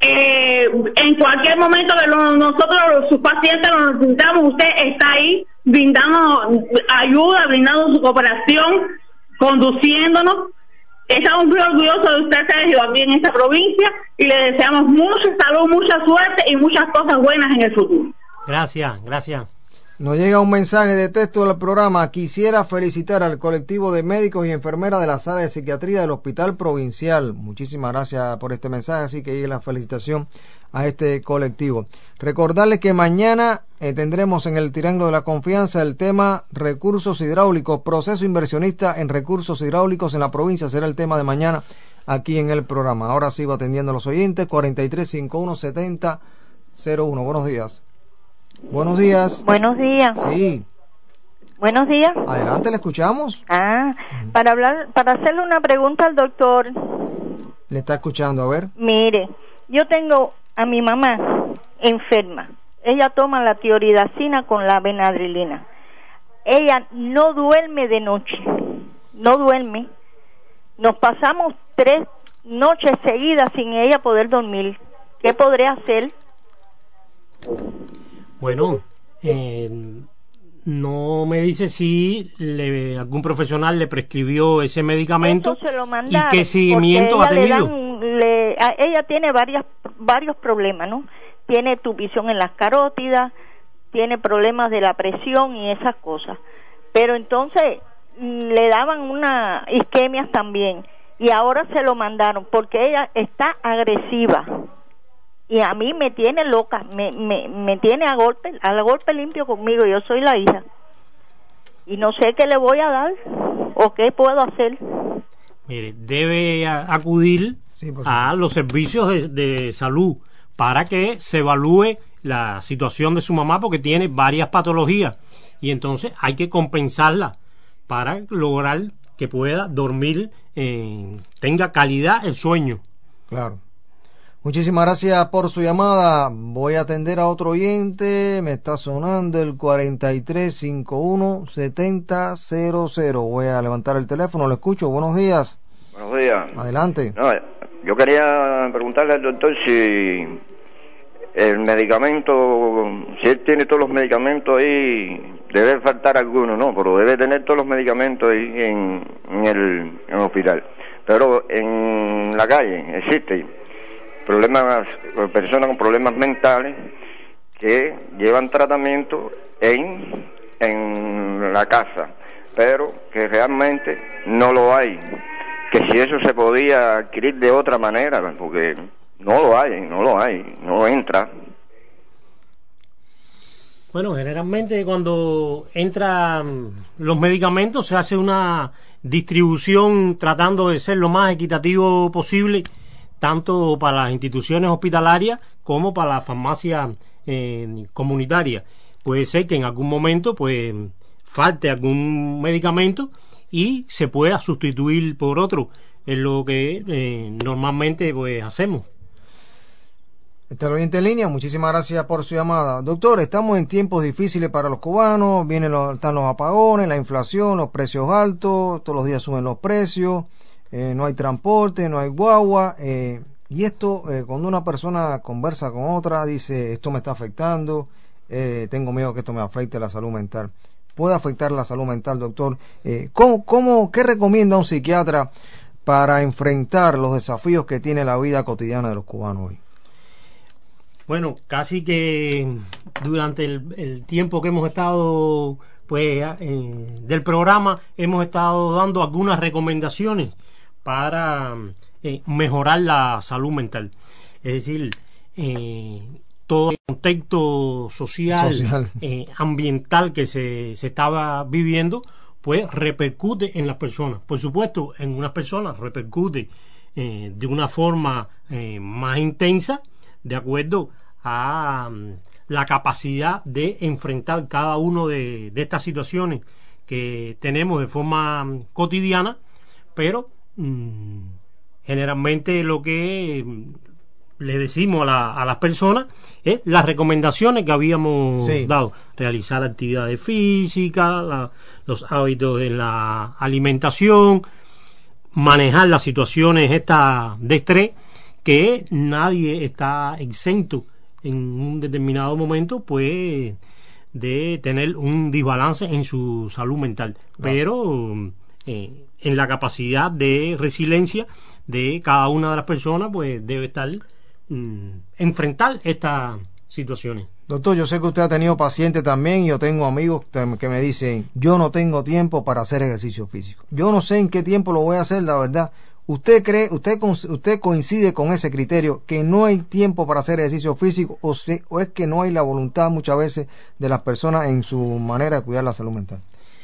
Eh, en cualquier momento que lo, nosotros, sus pacientes, lo necesitamos, usted está ahí brindando ayuda, brindando su cooperación, conduciéndonos. Estamos muy orgullosos de usted, Sergio, aquí en esta provincia, y le deseamos mucha salud, mucha suerte y muchas cosas buenas en el futuro. Gracias, gracias. Nos llega un mensaje de texto del programa. Quisiera felicitar al colectivo de médicos y enfermeras de la sala de psiquiatría del Hospital Provincial. Muchísimas gracias por este mensaje, así que llegue la felicitación a este colectivo. Recordarles que mañana eh, tendremos en el Triángulo de la Confianza el tema recursos hidráulicos, proceso inversionista en recursos hidráulicos en la provincia, será el tema de mañana aquí en el programa. Ahora sigo atendiendo a los oyentes. Cuatro tres cinco uno siete cero cero uno. Buenos días. Buenos días. Buenos días. Sí. Buenos días. Adelante, le escuchamos. Ah, para hablar, para hacerle una pregunta al doctor. Le está escuchando, a ver. Mire, yo tengo a mi mamá enferma. Ella toma la tioridacina con la benadrilina. Ella no duerme de noche. No duerme. Nos pasamos tres noches seguidas sin ella poder dormir. ¿Qué podré hacer? Bueno, eh, no me dice si le, algún profesional le prescribió ese medicamento. Eso se lo mandaron, y qué seguimiento ha tenido. Le dan, le, a, ella tiene varias, varios problemas, ¿no? Tiene tupición en las carótidas, tiene problemas de la presión y esas cosas. Pero entonces le daban unas isquemias también y ahora se lo mandaron porque ella está agresiva. Y a mí me tiene loca, me, me, me tiene a golpe, a golpe limpio conmigo, yo soy la hija. Y no sé qué le voy a dar o qué puedo hacer. Mire, debe a, acudir sí, a los servicios de, de salud para que se evalúe la situación de su mamá porque tiene varias patologías y entonces hay que compensarla para lograr que pueda dormir, eh, tenga calidad el sueño. Claro. Muchísimas gracias por su llamada. Voy a atender a otro oyente. Me está sonando el cuarenta y tres cincuenta y uno setenta cero cero. Voy a levantar el teléfono. Lo escucho. Buenos días. Buenos días. Adelante. No, yo quería preguntarle al doctor si el medicamento, si él tiene todos los medicamentos ahí, debe faltar alguno, no, pero debe tener todos los medicamentos ahí en, en, el, en el hospital. Pero en la calle existe problemas, personas con problemas mentales que llevan tratamiento en, en la casa, pero que realmente no lo hay, que si eso se podía adquirir de otra manera, porque no lo hay, no lo hay, no entra. Bueno, generalmente cuando entran los medicamentos se hace una distribución tratando de ser lo más equitativo posible, tanto para las instituciones hospitalarias como para la farmacia eh, comunitaria. Puede ser que en algún momento pues falte algún medicamento y se pueda sustituir por otro, es lo que eh, normalmente pues hacemos. Este es el oyente en línea. Muchísimas gracias por su llamada. Doctor, estamos en tiempos difíciles para los cubanos, vienen los, están los apagones, la inflación, los precios altos, todos los días suben los precios. Eh, no hay transporte, no hay guagua, eh, y esto, eh, cuando una persona conversa con otra, dice, esto me está afectando, eh, tengo miedo que esto me afecte la salud mental. ¿Puede afectar la salud mental, doctor? Eh, ¿cómo, cómo, ¿Qué recomienda un psiquiatra para enfrentar los desafíos que tiene la vida cotidiana de los cubanos hoy? Bueno, casi que durante el, el tiempo que hemos estado, pues, eh, del programa, hemos estado dando algunas recomendaciones para eh, mejorar la salud mental. Es decir, eh, todo el contexto social, social. Eh, ambiental que se, se estaba viviendo, pues repercute en las personas. Por supuesto, en unas personas repercute eh, de una forma eh, más intensa, de acuerdo a um, la capacidad de enfrentar cada uno de, de estas situaciones que tenemos de forma um, cotidiana, pero generalmente lo que le decimos a, la, a las personas es las recomendaciones que habíamos sí. dado: realizar actividades físicas, la, los hábitos de la alimentación, manejar las situaciones estas de estrés, que nadie está exento en un determinado momento pues de tener un desbalance en su salud mental, no. pero eh, en la capacidad de resiliencia de cada una de las personas pues debe estar mm, enfrentar estas situaciones. Doctor, yo sé que usted ha tenido pacientes también, y yo tengo amigos que me dicen, yo no tengo tiempo para hacer ejercicio físico, yo no sé en qué tiempo lo voy a hacer, la verdad. ¿Usted cree, usted usted coincide con ese criterio, que no hay tiempo para hacer ejercicio físico, o, se, o es que no hay la voluntad muchas veces de las personas en su manera de cuidar la salud mental?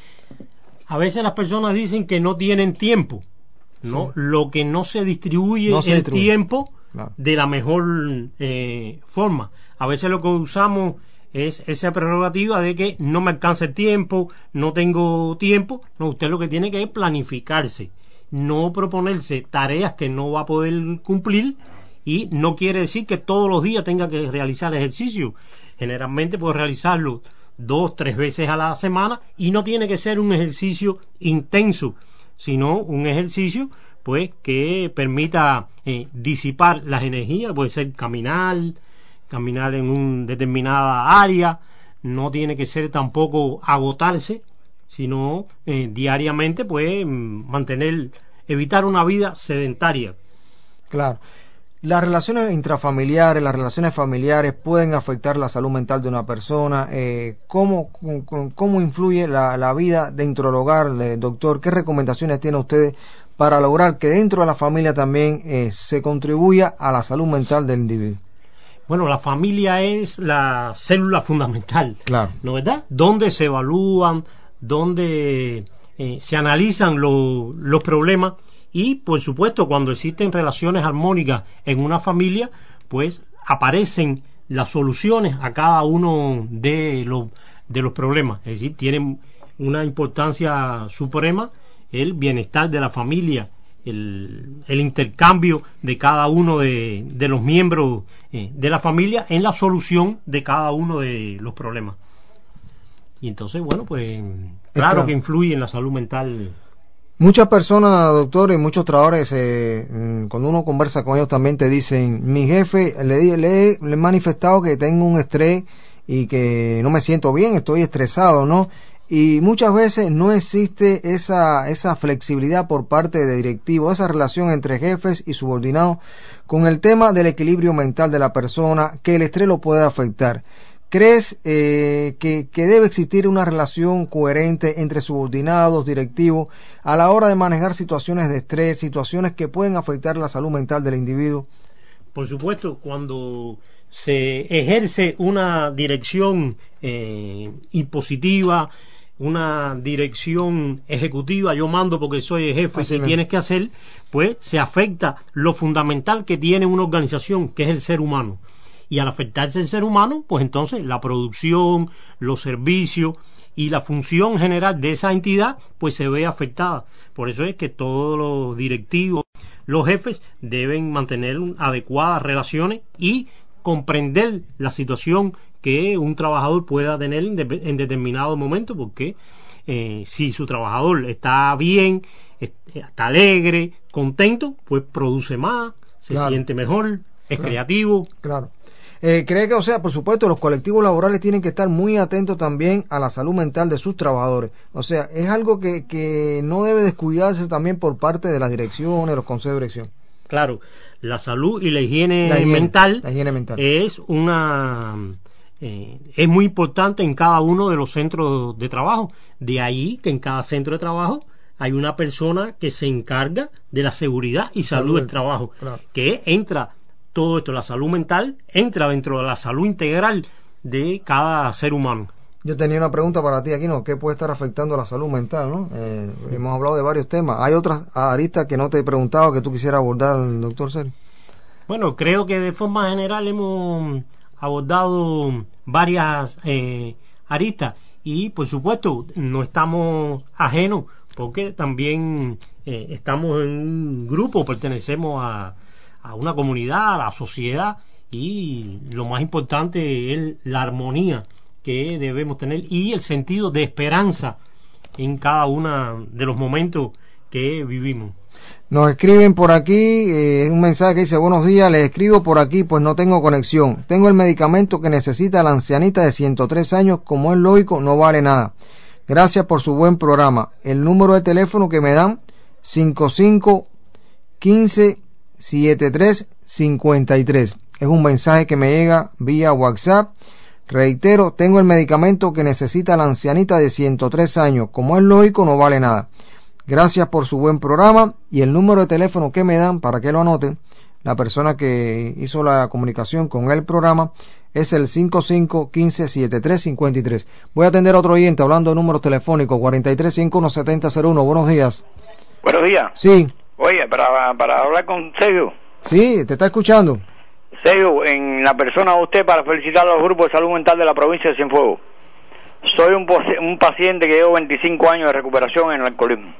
A veces las personas dicen que no tienen tiempo, ¿no? Sí. Lo que no se distribuye no se el distribuye. tiempo claro. de la mejor eh, forma. A veces lo que usamos es esa prerrogativa de que no me alcanza el tiempo, no tengo tiempo. No, usted lo que tiene que es planificarse, no proponerse tareas que no va a poder cumplir, y no quiere decir que todos los días tenga que realizar ejercicio. Generalmente puede realizarlo dos, tres veces a la semana, y no tiene que ser un ejercicio intenso, sino un ejercicio pues que permita eh, disipar las energías. Puede ser caminar, caminar en una determinada área, no tiene que ser tampoco agotarse, sino eh, diariamente pues mantener, evitar una vida sedentaria. Claro. Las relaciones intrafamiliares, las relaciones familiares pueden afectar la salud mental de una persona. Eh, ¿cómo, cómo, ¿Cómo influye la, la vida dentro del hogar, eh, doctor? ¿Qué recomendaciones tiene ustedes para lograr que dentro de la familia también eh, se contribuya a la salud mental del individuo? Bueno, la familia es la célula fundamental, claro, ¿no verdad? Donde se evalúan, donde eh, se analizan lo, los problemas. Y, por supuesto, cuando existen relaciones armónicas en una familia, pues aparecen las soluciones a cada uno de los de los problemas. Es decir, tiene una importancia suprema el bienestar de la familia, el, el intercambio de cada uno de, de los miembros eh, de la familia en la solución de cada uno de los problemas. Y entonces, bueno, pues claro Está. que influye en la salud mental. Muchas personas, doctor, y muchos trabajadores, eh, cuando uno conversa con ellos también te dicen, mi jefe, le, le, le he manifestado que tengo un estrés y que no me siento bien, estoy estresado, ¿no? Y muchas veces no existe esa, esa flexibilidad por parte de directivos, esa relación entre jefes y subordinados con el tema del equilibrio mental de la persona, que el estrés lo puede afectar. ¿Crees eh, que, que debe existir una relación coherente entre subordinados, directivos, a la hora de manejar situaciones de estrés, situaciones que pueden afectar la salud mental del individuo? Por supuesto, cuando se ejerce una dirección eh, impositiva, una dirección ejecutiva, yo mando porque soy el jefe y tienes que hacer, pues se afecta lo fundamental que tiene una organización, que es el ser humano. Y al afectarse el ser humano, pues entonces la producción, los servicios y la función general de esa entidad, pues se ve afectada. Por eso es que todos los directivos, los jefes, deben mantener adecuadas relaciones y comprender la situación que un trabajador pueda tener en, de, en determinado momento, porque eh, si su trabajador está bien, está alegre, contento, pues produce más, se claro. siente mejor, es claro. creativo. Claro. Eh, ¿Cree que, o sea, por supuesto, los colectivos laborales tienen que estar muy atentos también a la salud mental de sus trabajadores? O sea, es algo que, que no debe descuidarse también por parte de las direcciones, los consejos de dirección. Claro, la salud y la higiene, la higiene, mental, la higiene mental es una eh, es muy importante en cada uno de los centros de trabajo. De ahí que en cada centro de trabajo hay una persona que se encarga de la seguridad y salud, salud del trabajo, claro. que entra todo esto, la salud mental, entra dentro de la salud integral de cada ser humano. Yo tenía una pregunta para ti aquí, ¿no? ¿Qué puede estar afectando la salud mental, no? Eh, hemos hablado de varios temas. ¿Hay otras aristas que no te he preguntado que tú quisieras abordar, doctor Sergio? Bueno, creo que de forma general hemos abordado varias eh, aristas y, por supuesto, no estamos ajenos porque también eh, estamos en un grupo, pertenecemos a a una comunidad, a la sociedad, y lo más importante es la armonía que debemos tener y el sentido de esperanza en cada uno de los momentos que vivimos. Nos escriben por aquí eh, un mensaje que dice: buenos días, les escribo por aquí pues no tengo conexión, tengo el medicamento que necesita la ancianita de ciento tres años, como es lógico no vale nada, gracias por su buen programa, el número de teléfono que me dan cinco cinco uno cinco siete tres cinco tres. Es un mensaje que me llega vía WhatsApp. Reitero, tengo el medicamento que necesita la ancianita de ciento tres años, como es lógico no vale nada, gracias por su buen programa, y el número de teléfono que me dan para que lo anoten la persona que hizo la comunicación con el programa es el cinco cinco uno cinco siete tres cinco tres. Voy a atender a otro oyente hablando de números telefónicos. Cuarenta y tres cincuenta y uno setenta cero uno. Buenos días. Buenos días. Sí. Oye, para, para hablar con Sergio. Sí, te está escuchando. Sergio, en la persona de usted, para felicitar a los grupos de salud mental de la provincia de Cienfuegos. Soy un, un paciente que llevo veinticinco años de recuperación en el alcoholismo.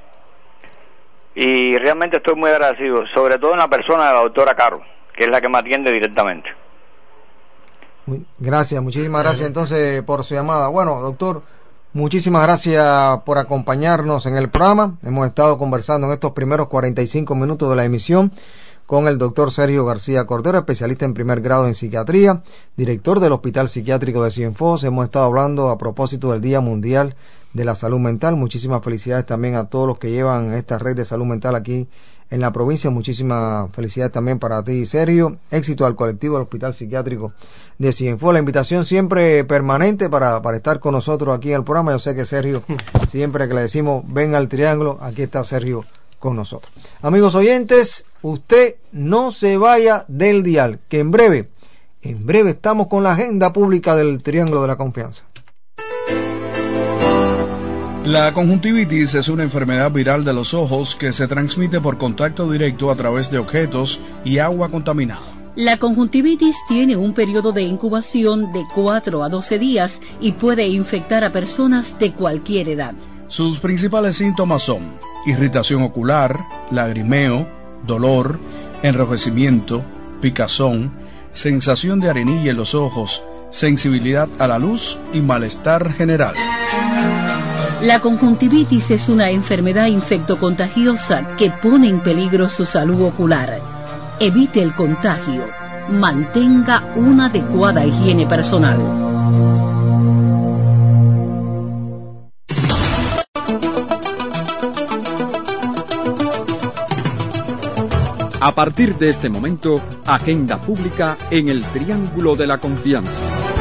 Y realmente estoy muy agradecido, sobre todo en la persona de la doctora Caro, que es la que me atiende directamente. Gracias, muchísimas gracias entonces por su llamada. Bueno, doctor, muchísimas gracias por acompañarnos en el programa. Hemos estado conversando en estos primeros cuarenta y cinco minutos de la emisión con el doctor Sergio García Cordero, especialista en primer grado en psiquiatría, director del Hospital Psiquiátrico de Cienfuegos. Hemos estado hablando a propósito del Día Mundial de la Salud Mental. Muchísimas felicidades también a todos los que llevan esta red de salud mental aquí en la provincia. Muchísimas felicidades también para ti, Sergio. Éxito al colectivo del Hospital Psiquiátrico de Cienfuegos. La invitación siempre permanente para, para estar con nosotros aquí en el programa. Yo sé que Sergio, siempre que le decimos venga al Triángulo, aquí está Sergio con nosotros. Amigos oyentes, usted no se vaya del dial, que en breve, en breve estamos con la agenda pública del Triángulo de la Confianza. La conjuntivitis es una enfermedad viral de los ojos que se transmite por contacto directo a través de objetos y agua contaminada. La conjuntivitis tiene un periodo de incubación de cuatro a doce días y puede infectar a personas de cualquier edad. Sus principales síntomas son irritación ocular, lagrimeo, dolor, enrojecimiento, picazón, sensación de arenilla en los ojos, sensibilidad a la luz y malestar general. La conjuntivitis es una enfermedad infectocontagiosa que pone en peligro su salud ocular. Evite el contagio. Mantenga una adecuada higiene personal. A partir de este momento, agenda pública en el Triángulo de la Confianza.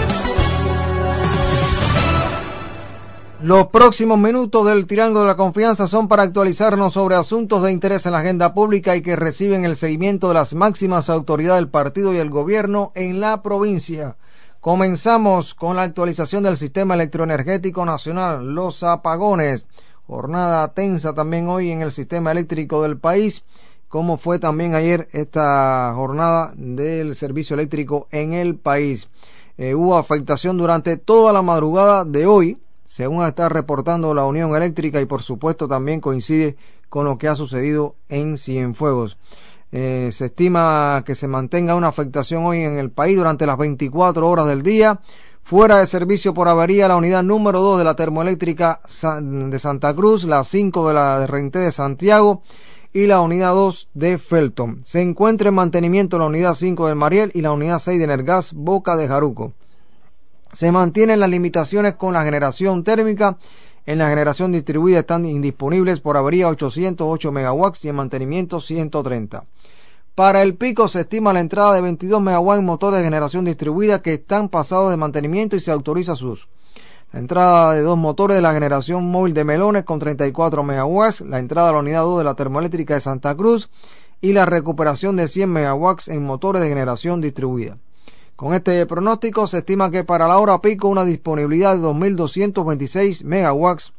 Los próximos minutos del Triángulo de la Confianza son para actualizarnos sobre asuntos de interés en la agenda pública y que reciben el seguimiento de las máximas autoridades del partido y el gobierno en la provincia. Comenzamos con la actualización del sistema electroenergético nacional, los apagones. Jornada tensa también hoy en el sistema eléctrico del país, como fue también ayer esta jornada del servicio eléctrico en el país. Eh, hubo afectación durante toda la madrugada de hoy, según está reportando la Unión Eléctrica, y por supuesto también coincide con lo que ha sucedido en Cienfuegos. Eh, se estima que se mantenga una afectación hoy en el país durante las veinticuatro horas del día. Fuera de servicio por avería la unidad número dos de la termoeléctrica de Santa Cruz, la cinco de la de Renté de Santiago y la unidad dos de Felton. Se encuentra en mantenimiento la unidad cinco del Mariel y la unidad seis de Energas Boca de Jaruco. Se mantienen las limitaciones con la generación térmica. En la generación distribuida están indisponibles por avería ochocientos ocho megawatts y en mantenimiento ciento treinta. Para el pico se estima la entrada de veintidós megawatts en motores de generación distribuida que están pasados de mantenimiento y se autoriza su uso. La entrada de dos motores de la generación móvil de Melones con treinta y cuatro megawatts, la entrada a la unidad dos de la termoeléctrica de Santa Cruz y la recuperación de cien megawatts en motores de generación distribuida. Con este pronóstico se estima que para la hora pico una disponibilidad de dos mil doscientos veintiséis megawatts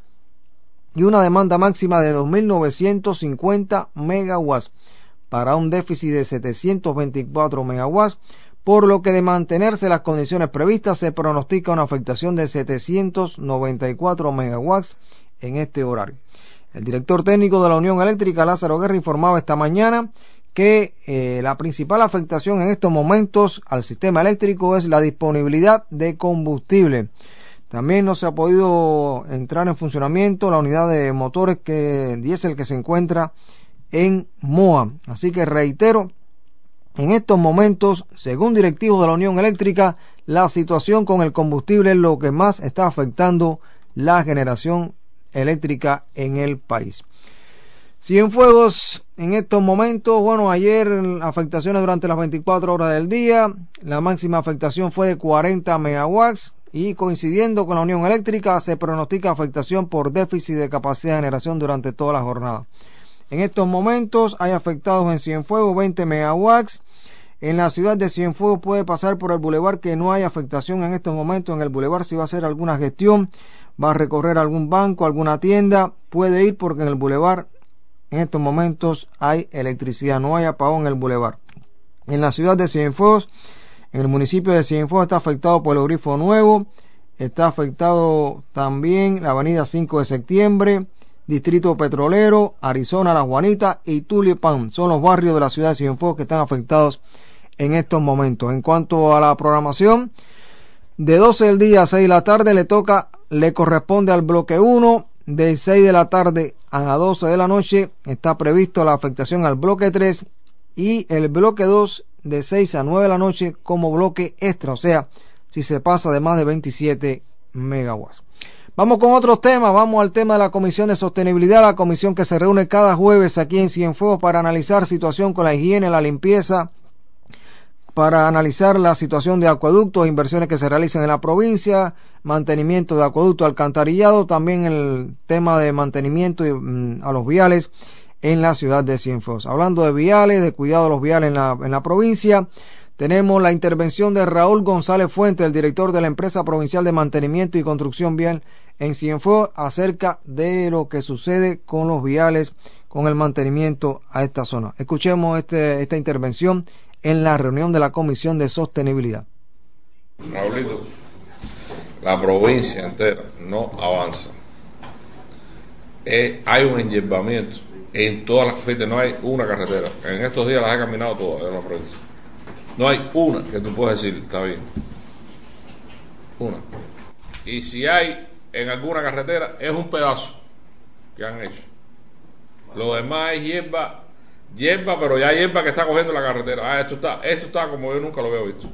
y una demanda máxima de dos mil novecientos cincuenta megawatts para un déficit de setecientos veinticuatro megawatts, por lo que de mantenerse las condiciones previstas se pronostica una afectación de setecientos noventa y cuatro megawatts en este horario. El director técnico de la Unión Eléctrica, Lázaro Guerra, informaba esta mañana que eh, la principal afectación en estos momentos al sistema eléctrico es la disponibilidad de combustible. También no se ha podido entrar en funcionamiento la unidad de motores que diésel que se encuentra en Moa. Así que reitero, en estos momentos, según directivos de la Unión Eléctrica, la situación con el combustible es lo que más está afectando la generación eléctrica en el país. Cienfuegos, en estos momentos, bueno, ayer afectaciones durante las veinticuatro horas del día, la máxima afectación fue de cuarenta megawatts y coincidiendo con la Unión Eléctrica se pronostica afectación por déficit de capacidad de generación durante toda la jornada. En estos momentos hay afectados en Cienfuegos veinte megawatts. En la ciudad de Cienfuegos puede pasar por el bulevar que no hay afectación en estos momentos. En el bulevar si va a hacer alguna gestión, va a recorrer algún banco, alguna tienda, puede ir porque en el bulevar en estos momentos hay electricidad, no hay apagón en el bulevar. En la ciudad de Cienfuegos, en el municipio de Cienfuegos está afectado por el Grifo Nuevo, está afectado también la avenida cinco de septiembre, Distrito Petrolero, Arizona, La Juanita y Tulipán. Son los barrios de la ciudad de Cienfuegos que están afectados en estos momentos. En cuanto a la programación, de doce del día a seis de la tarde le toca, le corresponde al bloque uno. De seis de la tarde a doce de la noche está previsto la afectación al bloque tres y el bloque dos de seis a nueve de la noche como bloque extra, o sea, si se pasa de más de veintisiete megawatts. Vamos con otros temas, vamos al tema de la Comisión de Sostenibilidad, la comisión que se reúne cada jueves aquí en Cienfuegos para analizar situación con la higiene, la limpieza, para analizar la situación de acueductos, inversiones que se realizan en la provincia, mantenimiento de acueducto, alcantarillado, también el tema de mantenimiento mm, a los viales en la ciudad de Cienfuegos. Hablando de viales, de cuidado de los viales en la, en la provincia, tenemos la intervención de Raúl González Fuentes, el director de la Empresa Provincial de Mantenimiento y Construcción Vial en Cienfuegos, acerca de lo que sucede con los viales, con el mantenimiento a esta zona. Escuchemos este, esta intervención en la reunión de la Comisión de Sostenibilidad. Raulito, la provincia entera no avanza. Eh, hay un enyerbamiento en todas las, fíjate, no hay una carretera. En estos días las he caminado todas en la provincia. No hay una que tú puedas decir, está bien. Una. Y si hay en alguna carretera, es un pedazo que han hecho. Lo demás es hierba, hierba, pero ya hierba que está cogiendo la carretera. Ah, esto está, esto está como yo nunca lo había visto.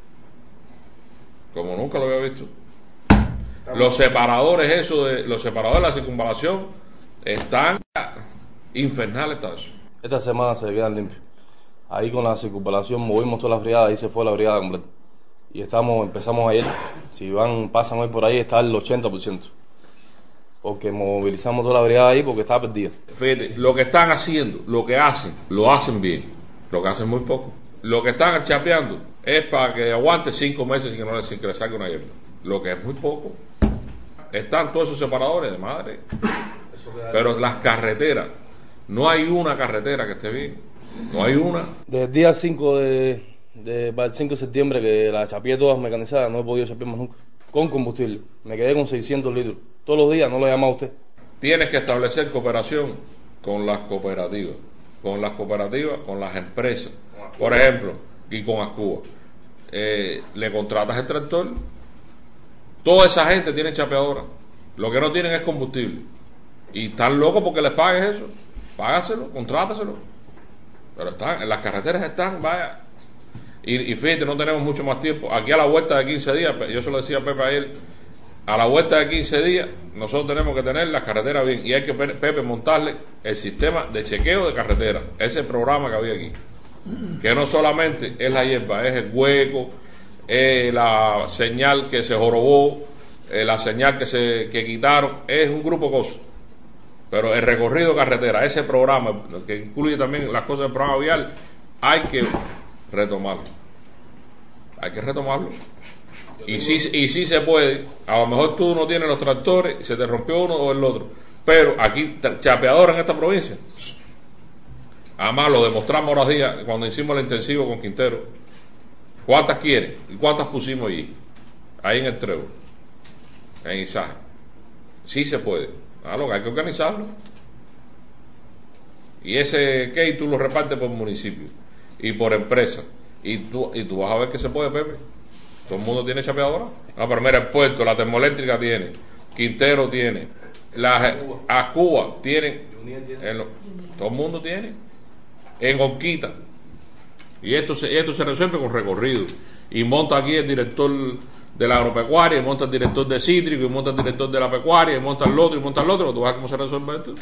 Como nunca lo había visto. Los separadores, eso de, los separadores de la circunvalación están infernales, está eso. Esta semana se quedan limpios. Ahí con la circunvalación movimos toda la brigada, ahí se fue la brigada completa. Y estamos, empezamos ayer, si van, pasan hoy por ahí, está el ochenta por ciento. Porque movilizamos toda la brigada ahí porque estaba perdida. Fíjate, lo que están haciendo, lo que hacen, lo hacen bien. Lo que hacen muy poco. Lo que están chapeando es para que aguante cinco meses sin que, no, sin que le saque una hierba. Lo que es muy poco. Están todos esos separadores de madre. Pero las carreteras, no hay una carretera que esté bien. No hay una. Desde el día cinco de, de, para el cinco de septiembre que la chapié todas mecanizadas, no he podido chapear más nunca. Con combustible. Me quedé con seiscientos litros. Todos los días, no lo he llamado a usted. Tienes que establecer cooperación con las cooperativas. Con las cooperativas, con las empresas. Por ejemplo, y con Ascuba. Eh, le contratas el tractor. Toda esa gente tiene chapeadora. Lo que no tienen es combustible. Y están locos porque les pagues eso. Págaselo, contrátaselo. Pero están, en las carreteras están, vaya. Y, y fíjate, no tenemos mucho más tiempo. Aquí a la vuelta de quince días, yo se lo decía a Pepe ayer, a la vuelta de quince días, nosotros tenemos que tener las carreteras bien. Y hay que, Pepe, montarle el sistema de chequeo de carretera. Ese programa que había aquí. Que no solamente es la hierba, es el hueco, es la señal que se jorobó, eh, la señal que se que quitaron, es un grupo de cosas. Pero el recorrido de carretera, ese programa, que incluye también las cosas del programa vial, hay que retomarlo. Hay que retomarlo. Y sí, y sí se puede. A lo mejor tú no tienes los tractores, se te rompió uno o el otro. Pero aquí, chapeador en esta provincia. Además, lo demostramos ahora días cuando hicimos el intensivo con Quintero. ¿Cuántas quieren? ¿Y cuántas pusimos allí? Ahí en el Trébol, en Izaja. Sí se puede. Claro, hay que organizarlo. Y ese key tú lo repartes por municipio y por empresa. Y tú, y tú vas a ver que se puede, Pepe. Todo el mundo tiene chapeadora. Ah, pero mira, el puerto, la termoeléctrica tiene, Quintero tiene, la Ascuba tiene, el, todo el mundo tiene. En Orquita. Y esto se, esto se resuelve con recorrido. Y monta aquí el director de la agropecuaria, y monta el director de cítrico, y monta el director de la pecuaria, y monta el otro, y monta el otro. ¿Tú vas a cómo se resuelve esto?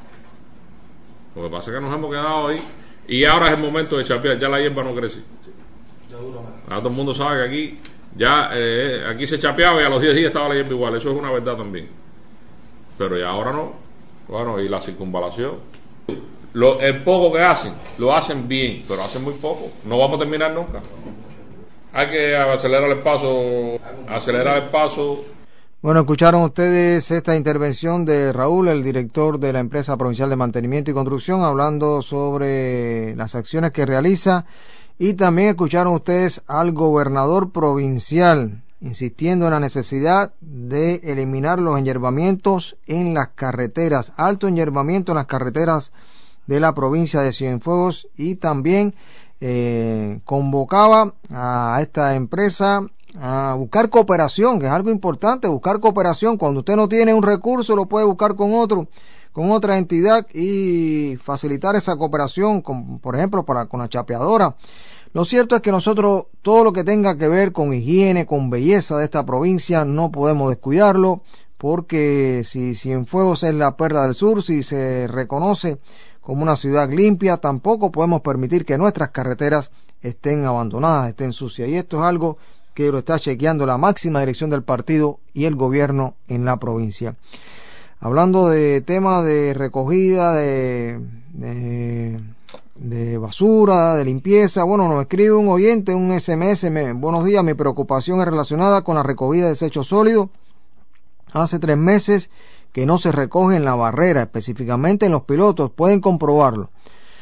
Lo que pasa es que nos hemos quedado ahí. Y ahora es el momento de chapear. Ya la hierba no crece. Ahora todo el mundo sabe que aquí ya eh, aquí se chapeaba y a los diez días estaba la hierba igual. Eso es una verdad también. Pero ya ahora no. Bueno, y la circunvalación. Lo, el poco que hacen, lo hacen bien, pero hacen muy poco. No vamos a terminar nunca. Hay que acelerar el paso, acelerar el paso. Bueno, escucharon ustedes esta intervención de Raúl, el director de la Empresa Provincial de Mantenimiento y Construcción, hablando sobre las acciones que realiza, y también escucharon ustedes al gobernador provincial insistiendo en la necesidad de eliminar los enyerbamientos en las carreteras, alto enyerbamiento en las carreteras de la provincia de Cienfuegos, y también eh, convocaba a esta empresa a buscar cooperación, que es algo importante, buscar cooperación. Cuando usted no tiene un recurso, lo puede buscar con otro, con otra entidad, y facilitar esa cooperación, con, por ejemplo, para con la chapeadora. Lo cierto es que nosotros, todo lo que tenga que ver con higiene, con belleza de esta provincia, no podemos descuidarlo, porque si Cienfuegos es la perla del sur, si se reconoce como una ciudad limpia, tampoco podemos permitir que nuestras carreteras estén abandonadas, estén sucias. Y esto es algo que lo está chequeando la máxima dirección del partido y el gobierno en la provincia. Hablando de temas de recogida de, de, de basura, de limpieza, bueno, nos escribe un oyente, un S M S, me, buenos días, mi preocupación es relacionada con la recogida de desechos sólidos. Hace tres meses que no se recoge en la barrera, específicamente en los pilotos, pueden comprobarlo.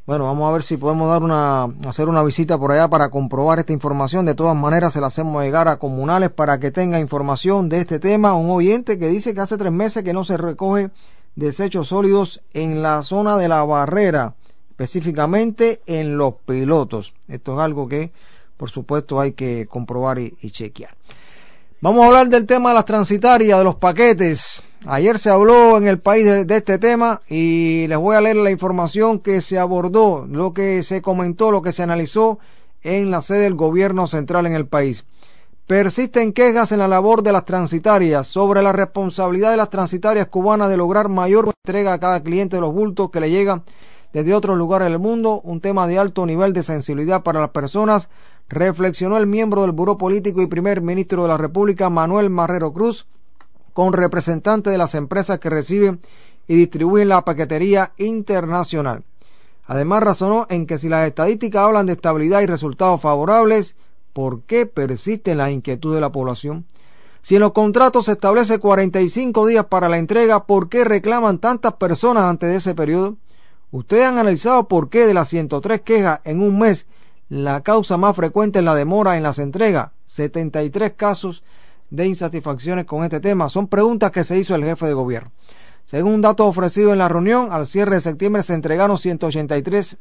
Bueno, vamos a ver si podemos dar una, hacer una visita por allá para comprobar esta información. De todas maneras, se la hacemos llegar a Comunales para que tenga información de este tema. Un oyente que dice que hace tres meses que no se recoge desechos sólidos en la zona de la Barrera, específicamente en Los Pilotos. Esto es algo que, por supuesto, hay que comprobar y, y chequear. Vamos a hablar del tema de las transitarias, de los paquetes. Ayer se habló en el país de, de este tema y les voy a leer la información que se abordó, lo que se comentó, lo que se analizó en la sede del gobierno central en el país. Persisten quejas en la labor de las transitarias sobre la responsabilidad de las transitarias cubanas de lograr mayor entrega a cada cliente de los bultos que le llegan desde otros lugares del mundo, un tema de alto nivel de sensibilidad para las personas, reflexionó el miembro del Buró Político y primer ministro de la República, Manuel Marrero Cruz, con representantes de las empresas que reciben y distribuyen la paquetería internacional. Además, razonó en que si las estadísticas hablan de estabilidad y resultados favorables, ¿por qué persisten las inquietudes de la población? Si en los contratos se establece cuarenta y cinco días para la entrega, ¿por qué reclaman tantas personas antes de ese periodo? ¿Ustedes han analizado por qué de las ciento tres quejas en un mes, la causa más frecuente es la demora en las entregas? setenta y tres casos de insatisfacciones con este tema. Son preguntas que se hizo el jefe de gobierno. Según datos ofrecidos en la reunión, al cierre de septiembre se entregaron ciento ochenta y tres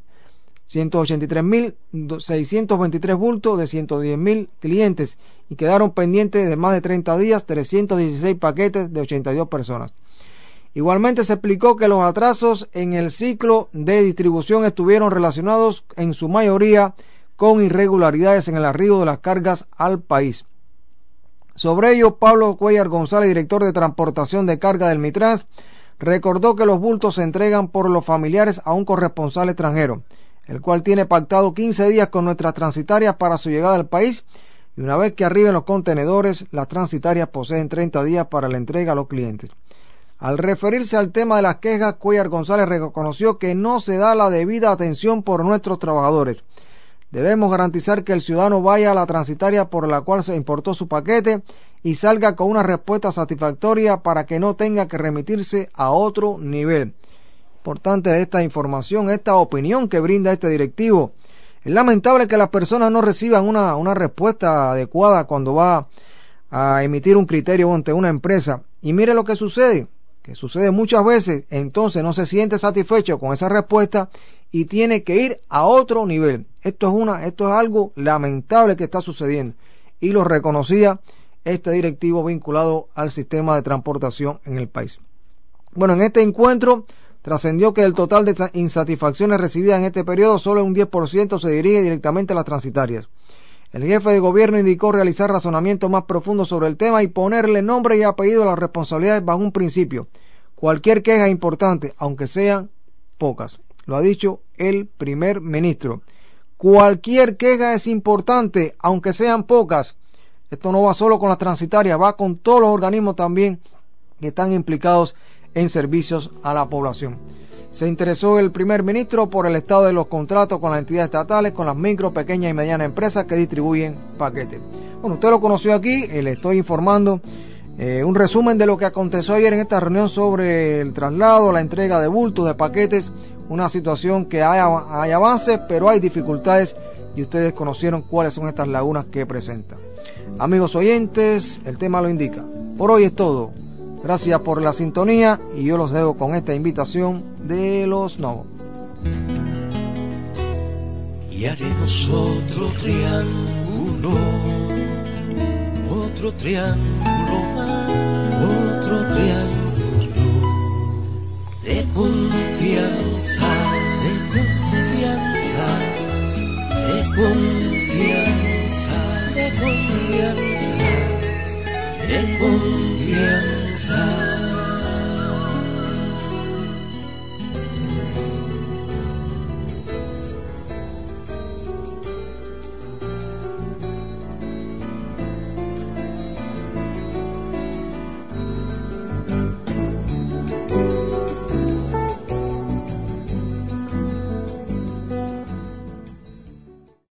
mil seiscientos veintitrés bultos de ciento diez mil clientes y quedaron pendientes de más de treinta días trescientos dieciséis paquetes de ochenta y dos personas. Igualmente se explicó que los atrasos en el ciclo de distribución estuvieron relacionados en su mayoría con irregularidades en el arribo de las cargas al país. Sobre ello, Pablo Cuellar González, director de transportación de carga del Mitrans, recordó que los bultos se entregan por los familiares a un corresponsal extranjero, el cual tiene pactado quince días con nuestras transitarias para su llegada al país, y una vez que arriben los contenedores, las transitarias poseen treinta días para la entrega a los clientes. Al referirse al tema de las quejas, Cuellar González reconoció que no se da la debida atención por nuestros trabajadores. Debemos garantizar que el ciudadano vaya a la transitaria por la cual se importó su paquete y salga con una respuesta satisfactoria para que no tenga que remitirse a otro nivel. Importante esta información, esta opinión que brinda este directivo. Es lamentable que las personas no reciban una, una respuesta adecuada cuando va a emitir un criterio ante una empresa. Y mire lo que sucede, que sucede muchas veces, entonces no se siente satisfecho con esa respuesta y tiene que ir a otro nivel. Esto es una, esto es algo lamentable que está sucediendo y lo reconocía este directivo vinculado al sistema de transportación en el país. Bueno, en este encuentro trascendió que del total de insatisfacciones recibidas en este periodo, solo un diez por ciento se dirige directamente a las transitarias. El jefe de gobierno indicó realizar razonamientos más profundos sobre el tema y ponerle nombre y apellido a las responsabilidades bajo un principio. Cualquier queja es importante, aunque sean pocas. Lo ha dicho el primer ministro. Cualquier queja es importante, aunque sean pocas. Esto no va solo con las transitarias, va con todos los organismos también que están implicados en servicios a la población. Se interesó el primer ministro por el estado de los contratos con las entidades estatales, con las micro, pequeñas y medianas empresas que distribuyen paquetes. Bueno, usted lo conoció aquí, le estoy informando eh, un resumen de lo que aconteció ayer en esta reunión sobre el traslado, la entrega de bultos, de paquetes, una situación que hay, hay avances, pero hay dificultades y ustedes conocieron cuáles son estas lagunas que presenta. Amigos oyentes, el tema lo indica. Por hoy es todo. Gracias por la sintonía y yo los dejo con esta invitación de los Novos. Y haremos otro triángulo, otro triángulo más, otro triángulo de confianza, de confianza, de confianza, de confianza, de confianza.